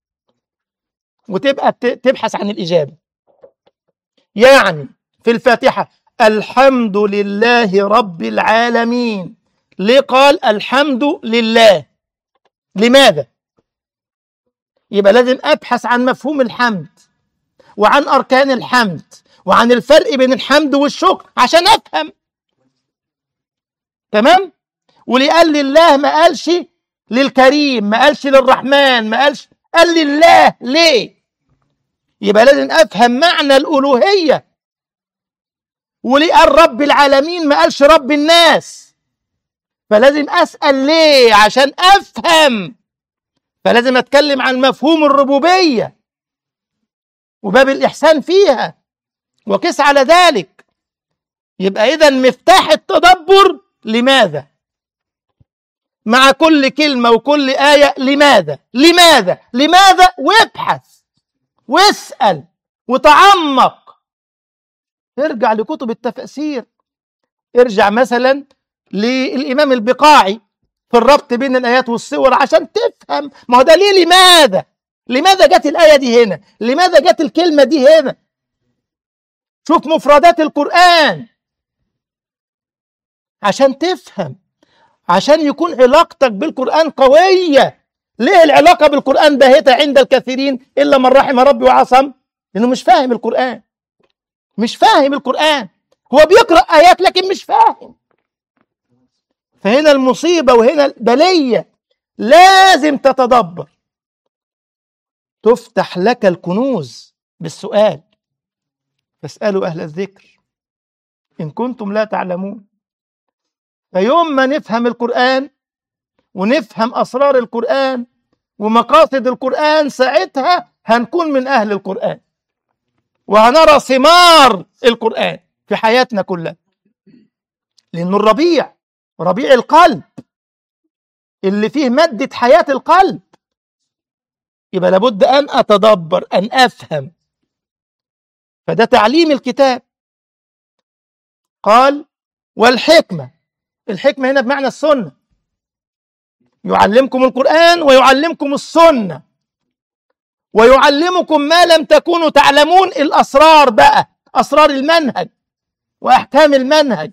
وتبقى تبحث عن الإجابة. يعني في الفاتحة الحمد لله رب العالمين، ليه قال الحمد لله؟ لماذا؟ يبقى لازم أبحث عن مفهوم الحمد وعن أركان الحمد وعن الفرق بين الحمد والشكر عشان أفهم. تمام؟ وليه قال لله ما قالش للكريم، ما قالش للرحمن، ما قالش، قال لله ليه؟ يبقى لازم أفهم معنى الألوهية. وليه قال رب العالمين ما قالش رب الناس؟ فلازم أسأل ليه عشان أفهم. فلازم أتكلم عن مفهوم الربوبية وباب الإحسان فيها وقس على ذلك. يبقى إذن مفتاح التدبر لماذا؟ مع كل كلمة وكل آية لماذا؟ لماذا؟ لماذا؟ وابحث واسأل وتعمق. ارجع لكتب التفسير، ارجع مثلا للإمام البقاعي في الربط بين الآيات والصور عشان تفهم. ما هو ده ليه لماذا؟ لماذا جت الآية دي هنا؟ لماذا جت الكلمة دي هنا؟ شوف مفردات القرآن عشان تفهم، عشان يكون علاقتك بالقرآن قوية. ليه العلاقة بالقرآن باهتة عند الكثيرين إلا من رحم ربي وعصم؟ لأنه مش فاهم القرآن، مش فاهم القرآن، هو بيقرأ آيات لكن مش فاهم. فهنا المصيبة وهنا البلية. لازم تتدبر، تفتح لك الكنوز بالسؤال، فاسألوا أهل الذكر إن كنتم لا تعلمون. فيوم ما نفهم القرآن ونفهم أسرار القرآن ومقاصد القرآن، ساعتها هنكون من أهل القرآن وهنرى ثمار القرآن في حياتنا كلها. لأنه الربيع، ربيع القلب اللي فيه مادة حياة القلب. يبقى لابد أن أتدبر، أن أفهم. فده تعليم الكتاب. قال والحكمة، الحكمة هنا بمعنى السنة، يعلمكم القرآن ويعلمكم السنة ويعلمكم ما لم تكونوا تعلمون، الأسرار بقى، أسرار المنهج وأحكام المنهج.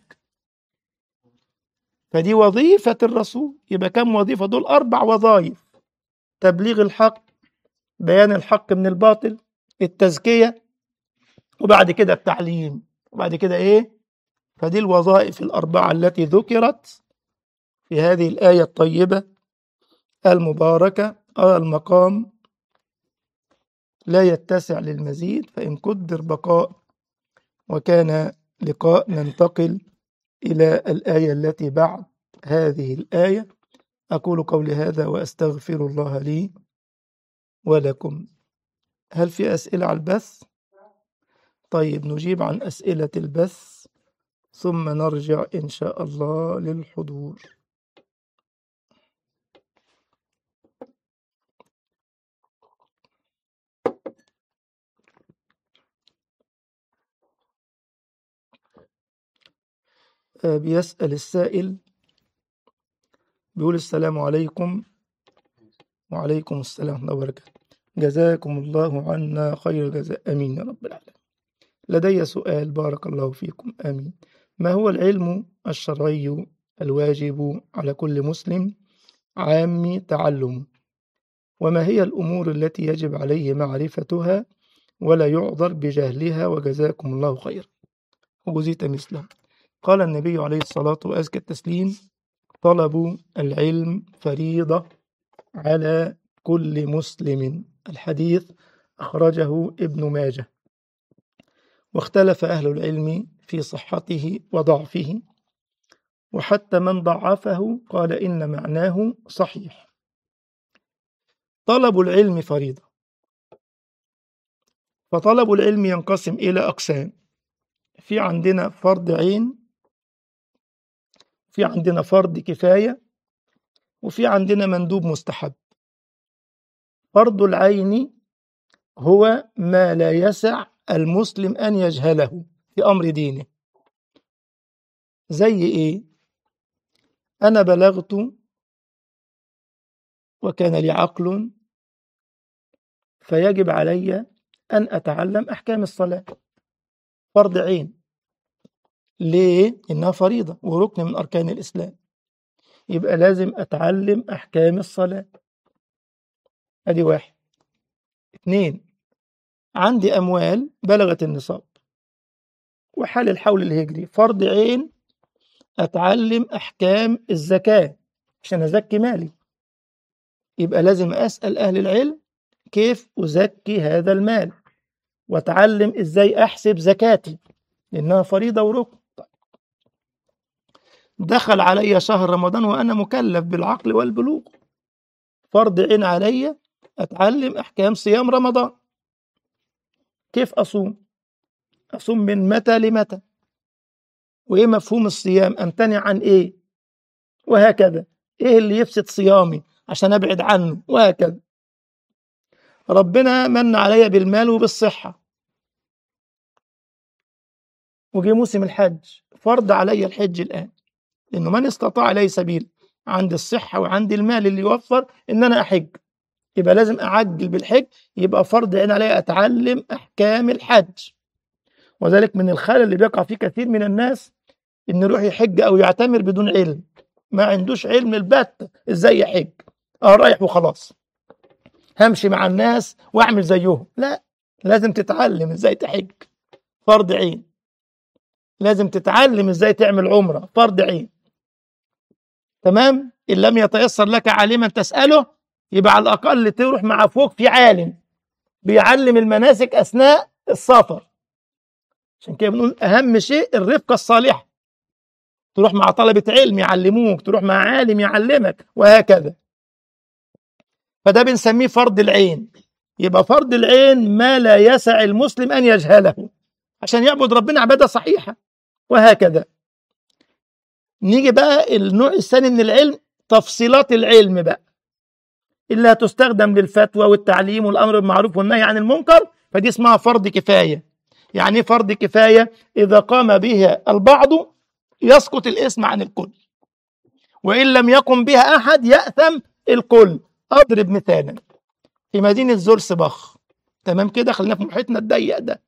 فدي وظيفة الرسول. يبقى كم وظيفة؟ دول أربع وظائف: تبليغ الحق، بيان الحق من الباطل، التزكية، وبعد كده التعليم، وبعد كده إيه؟ فدي الوظائف الأربعة التي ذكرت في هذه الآية الطيبة المباركة. آه المقام لا يتسع للمزيد، فإن قدر بقاء وكان لقاء ننتقل إلى الآية التي بعد هذه الآية. أقول قولي هذا وأستغفر الله لي ولكم. هل في أسئلة على البث؟ طيب نجيب عن أسئلة البث ثم نرجع إن شاء الله للحضور. بيسأل السائل، بيقول السلام عليكم. وعليكم السلام ورحمة الله وبركاته. جزاكم الله عنا خير الجزاء، آمين يا رب العالمين. لدي سؤال، بارك الله فيكم، آمين. ما هو العلم الشرعي الواجب على كل مسلم عام تعلمه؟ وما هي الأمور التي يجب عليه معرفتها ولا يعذر بجهلها؟ وجزاكم الله خيرا وجزيت مثله. قال النبي عليه الصلاة وأزكى التسليم: طلب العلم فريضة على كل مسلم. الحديث أخرجه ابن ماجه. واختلف أهل العلم في صحته وضعفه، وحتى من ضعفه قال إن معناه صحيح. طلب العلم فريضة، فطلب العلم ينقسم إلى أقسام. في عندنا فرض عين، في عندنا فرض كفاية، وفي عندنا مندوب مستحب. فرض العين هو ما لا يسع المسلم أن يجهله في أمر دينه. زي إيه؟ أنا بلغت وكان لي عقل، فيجب علي أن أتعلم أحكام الصلاة، فرض عين. ليه؟ إنها فريضة وركن من أركان الإسلام، يبقى لازم أتعلم أحكام الصلاة. أدي واحد. اثنين، عندي أموال بلغت النصاب وحال الحول الهجري، فرض عين أتعلم أحكام الزكاة عشان أزكي مالي، يبقى لازم أسأل أهل العلم كيف أزكي هذا المال، وأتعلم إزاي أحسب زكاتي لأنها فريضة وركن. دخل علي شهر رمضان وأنا مكلف بالعقل والبلوغ، فرض عين علي أتعلم أحكام صيام رمضان. كيف أصوم؟ أصوم من متى لمتى؟ وإيه مفهوم الصيام؟ أمتنع عن إيه؟ وهكذا. إيه اللي يفسد صيامي عشان أبعد عنه؟ وهكذا. ربنا من علي بالمال وبالصحة، وجي موسم الحج، فرض علي الحج الآن، لأنه من استطاع إليه سبيل، عندي الصحة وعندي المال اللي يوفر إن أنا أحج، يبقى لازم أعجل بالحج، يبقى فرض عين علي أتعلم أحكام الحج. وذلك من الخلل اللي بيقع فيه كثير من الناس، إن يروح يحج أو يعتمر بدون علم، ما عندوش علم البتة إزاي يحج، أه رايح وخلاص همشي مع الناس وأعمل زيهم. لا، لازم تتعلم إزاي تحج، فرض عين. لازم تتعلم إزاي تعمل عمرة، فرض عين. تمام؟ إن لم يتيسر لك عالما تسأله، يبقى على الأقل تروح مع فوق في عالم بيعلم المناسك أثناء السفر. عشان كده بنقول أهم شيء الرفقة الصالحة، تروح مع طلبة علم يعلموك، تروح مع عالم يعلمك، وهكذا. فده بنسميه فرض العين. يبقى فرض العين ما لا يسع المسلم أن يجهله عشان يعبد ربنا عبادة صحيحة، وهكذا. نيجي بقى النوع الثاني من العلم، تفصيلات العلم بقى اللي هتستخدم للفتوى والتعليم والأمر بالمعروف والنهي عن المنكر، فدي اسمها فرض كفاية. يعني ايه فرض كفاية؟ إذا قام بها البعض يسقط الإثم عن الكل، وإن لم يقم بها أحد يأثم الكل. أضرب مثالا، في مدينة زولسباخ، تمام كده، خلينا في محيطنا الضيق ده،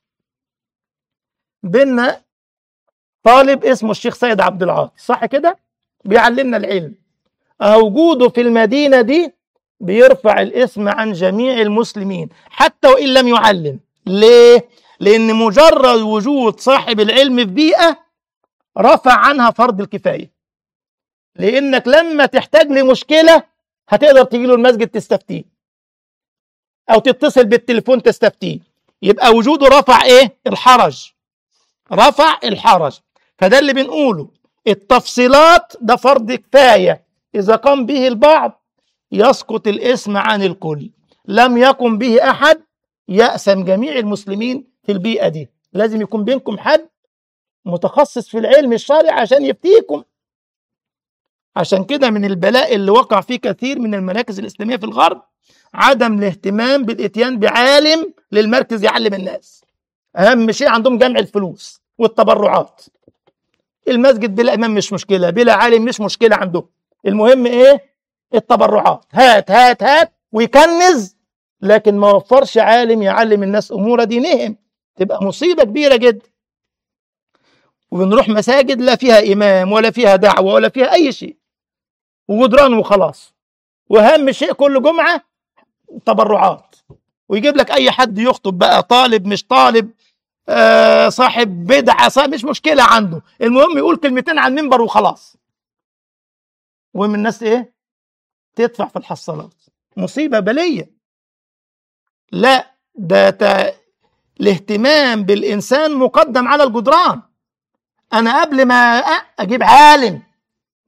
بيننا طالب اسمه الشيخ سيد عبد العاطي، صح كده، بيعلمنا العلم. وجوده في المدينة دي بيرفع الاسم عن جميع المسلمين حتى وإن لم يعلم. ليه؟ لأن مجرد وجود صاحب العلم في بيئة رفع عنها فرض الكفاية، لأنك لما تحتاج لمشكلة هتقدر تجي له المسجد تستفتيه، أو تتصل بالتليفون تستفتيه، يبقى وجوده رفع إيه؟ الحرج، رفع الحرج. فده اللي بنقوله، التفصيلات ده فرض كفاية، إذا قام به البعض يسقط الاسم عن الكل، لم يقم به أحد يأثم جميع المسلمين في البيئة دي. لازم يكون بينكم حد متخصص في العلم الشرعي عشان يفتيكم. عشان كده من البلاء اللي وقع فيه كثير من المراكز الإسلامية في الغرب عدم الاهتمام بالاتيان بعالم للمركز يعلم الناس. أهم شيء عندهم جمع الفلوس والتبرعات. المسجد بلا إمام مش مشكلة، بلا عالم مش مشكلة عندهم، المهم إيه؟ التبرعات، هات هات هات ويكنز، لكن ما وفرش عالم يعلم الناس أمور دينهم، تبقى مصيبة كبيرة جدا. وبنروح مساجد لا فيها إمام ولا فيها دعوة ولا فيها أي شيء، وجدران وخلاص، وأهم شيء كل جمعة تبرعات، ويجيب لك أي حد يخطب بقى، طالب مش طالب، آه صاحب بدعة، صاحب مش مشكلة عنده، المهم يقول كلمتين على المنبر وخلاص، ومن الناس إيه؟ تدفع في الحصالات. مصيبة بلية. لا، ده ت... الاهتمام بالإنسان مقدم على الجدران. أنا قبل ما أجيب عالم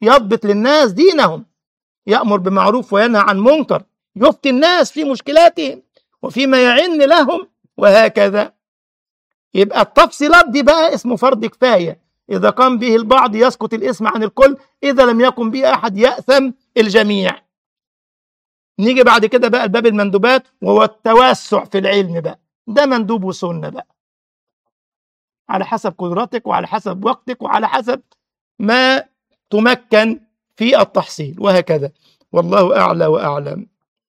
يضبط للناس دينهم، يأمر بمعروف وينهى عن منكر، يفتي الناس في مشكلاتهم وفيما يعن لهم، وهكذا. يبقى التفصيلات دي بقى اسمه فرض كفاية، إذا قام به البعض يسقط الإثم عن الكل، إذا لم يقم به أحد يأثم الجميع. نيجي بعد كده بقى الباب المندوبات، وهو التوسع في العلم بقى، ده مندوب وسنة بقى، على حسب قدرتك وعلى حسب وقتك وعلى حسب ما تمكن في التحصيل، وهكذا. والله أعلى وأعلم.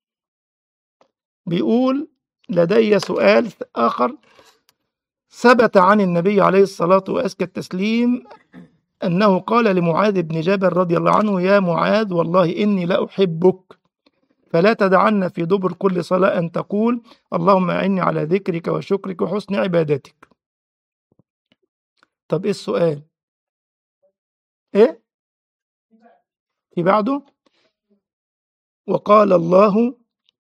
بيقول لدي سؤال آخر. ثبت عن النبي عليه الصلاة وأزكى التسليم أنه قال لمعاذ بن جبل رضي الله عنه: يا معاذ، والله إني لأحبك، فلا تدعن في دبر كل صلاة أن تقول اللهم أعني على ذكرك وشكرك وحسن عبادتك. طب إيه السؤال؟ إيه؟ في بعده؟ وقال الله: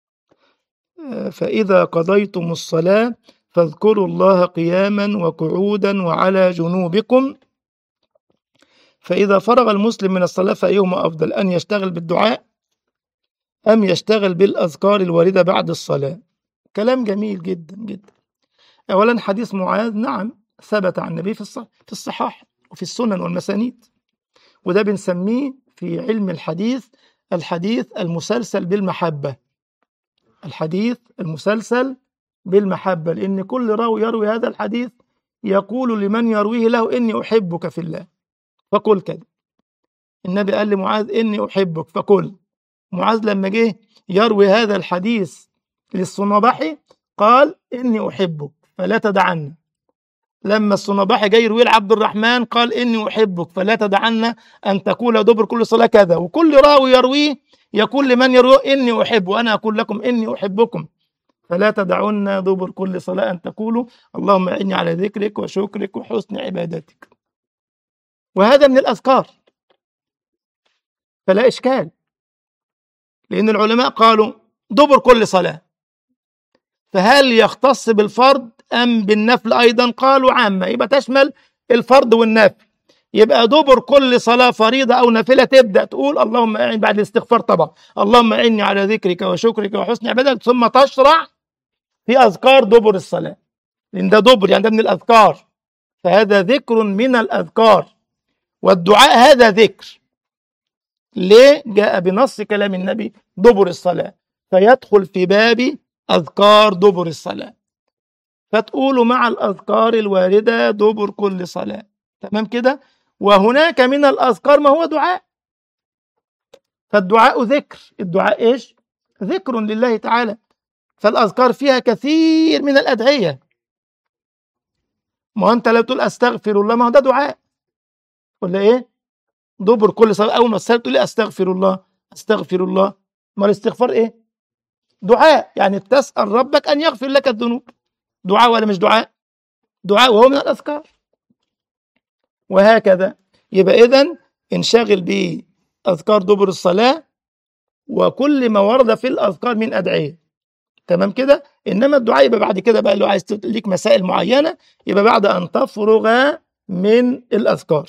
فإذا قضيتم الصلاة فاذكروا الله قياما وقعودا وعلى جنوبكم، فإذا فرغ المسلم من الصلاة فأيهما أفضل، أن يشتغل بالدعاء أم يشتغل بالأذكار الواردة بعد الصلاة؟ كلام جميل جدا جدا. أولا حديث معاذ نعم ثبت عن النبي في في الصحاح وفي السنن والمسانيد، وده بنسميه في علم الحديث الحديث المسلسل بالمحبة. الحديث المسلسل بالمحبة، لأن كل راوي يروي هذا الحديث يقول لمن يرويه له: إني أحبك في الله فقل كذا. النبي قال لمعاذ: إني أحبك فقل. معاذ لما جه يروي هذا الحديث للصنباحي قال: إني أحبك فلا تدعنا. لما الصنباحي جاي يروي لعبد الرحمن قال: إني أحبك فلا تدعنا أن تقول دبر كل صلاة كذا. وكل راوي يرويه يقول لمن يرويه: إني أحب، وأنا أقول لكم إني أحبكم فلا تدعونا دبر كل صلاة أن تقولوا اللهم أعني على ذكرك وشكرك وحسن عبادتك. وهذا من الأذكار فلا إشكال، لأن العلماء قالوا دبر كل صلاة، فهل يختص بالفرض أم بالنفل أيضا؟ قالوا عامة، يبقى تشمل الفرض والنفل. يبقى دبر كل صلاة فريضة أو نافلة تبدأ تقول اللهم أعني، بعد الاستغفار طبعا، اللهم أعني على ذكرك وشكرك وحسن عبادتك، ثم تشرع في أذكار دبر الصلاة، لأن ده دبر يعني ده من الأذكار، فهذا ذكر من الأذكار، والدعاء هذا ذكر. ليه؟ جاء بنص كلام النبي دبر الصلاة، فيدخل في باب أذكار دبر الصلاة، فتقول مع الأذكار الواردة دبر كل صلاة. تمام كده؟ وهناك من الأذكار ما هو دعاء، فالدعاء ذكر. الدعاء إيش؟ ذكر لله تعالى، فالأذكار فيها كثير من الأدعية. ما أنت لا تقول أستغفر الله، ما هو ده دعاء ولا إيه؟ دبر كل صلاة أول ما تصلي تقول لي أستغفر الله أستغفر الله، ما الاستغفار إيه؟ دعاء، يعني تسأل ربك أن يغفر لك الذنوب. دعاء ولا مش دعاء؟ دعاء، وهو من الأذكار. وهكذا. يبقى إذن انشغل بأذكار دبر الصلاة وكل ما ورد في الأذكار من أدعية. تمام كده؟ إنما الدعاء يبقى بعد كده بقى، لو عايز ليك مسائل معينة يبقى بعد أن تفرغ من الأذكار.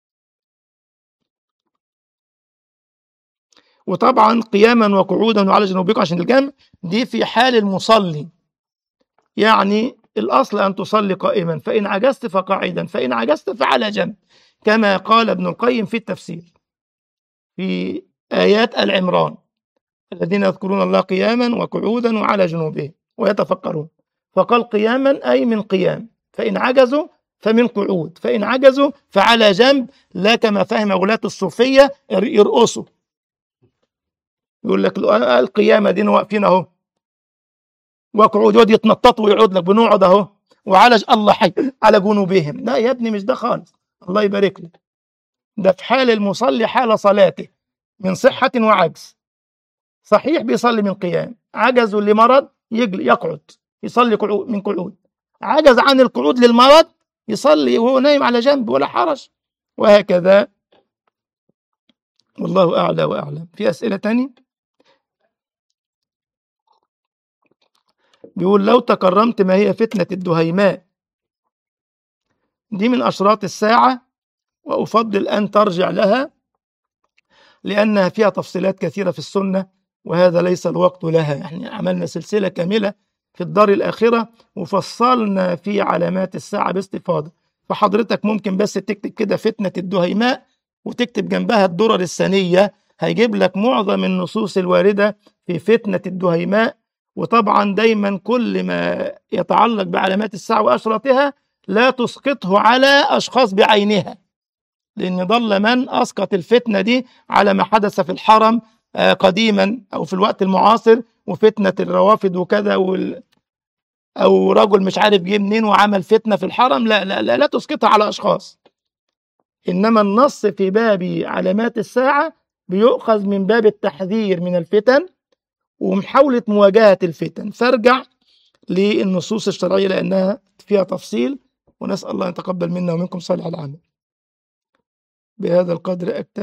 وطبعا قياما وقعودا وعلى جنوبكم عشان الجمع دي في حال المصلي، يعني الأصل أن تصلي قائما، فإن عجزت فقاعدا، فإن عجزت فعلى جنب، كما قال ابن القيم في التفسير في آيات العمران: الذين يذكرون الله قياما وقعودا وعلى جنوبهم ويتفكرون. فقال قياما أي من قيام، فإن عجزوا فمن قعود، فإن عجزوا فعلى جنب، لا كما فهم غلاة الصوفية يرقصوا، يقول لك القيامة دي واقفين اهو، وقعود يقعد يتنططوا ويقعد لك بنقعد اهو، وعلى الله حي على جنوبهم. لا يا ابني مش ده خالص، الله يبارك لك. ده في حال المصلي حال صلاته من صحة وعجز. صحيح بيصلي من قيام، عجز لمرض يجلي يقعد يصلي قعود من قعود، عجز عن القعود للمرض يصلي وهو نايم على جنب ولا حرج، وهكذا. والله أعلى وأعلم. في أسئلة تاني؟ بيقول لو تكرمت ما هي فتنة الدهيماء؟ دي من أشراط الساعة، وأفضل أن ترجع لها لأنها فيها تفصيلات كثيرة في السنة، وهذا ليس الوقت لها. يعني عملنا سلسلة كاملة في الدار الآخرة وفصلنا في علامات الساعة باستفاضة. فحضرتك ممكن بس تكتب كده فتنة الدهيماء وتكتب جنبها الدرر السنية، هيجيب لك معظم النصوص الواردة في فتنة الدهيماء. وطبعا دايما كل ما يتعلق بعلامات الساعة وأشراطها لا تسقطه على أشخاص بعينها، لأن ضل من أسقط الفتنة دي على ما حدث في الحرم قديما أو في الوقت المعاصر، وفتنة الروافد وكذا وال... أو رجل مش عارف جه منين وعمل فتنة في الحرم. لا لا لا, لا تسقطها على أشخاص، إنما النص في باب علامات الساعة بيؤخذ من باب التحذير من الفتن ومحاولة مواجهة الفتن. فارجع للنصوص الشرعية لأنها فيها تفصيل، ونسأل الله أن يتقبل منا ومنكم صالح العمل. بهذا القدر أكتفي.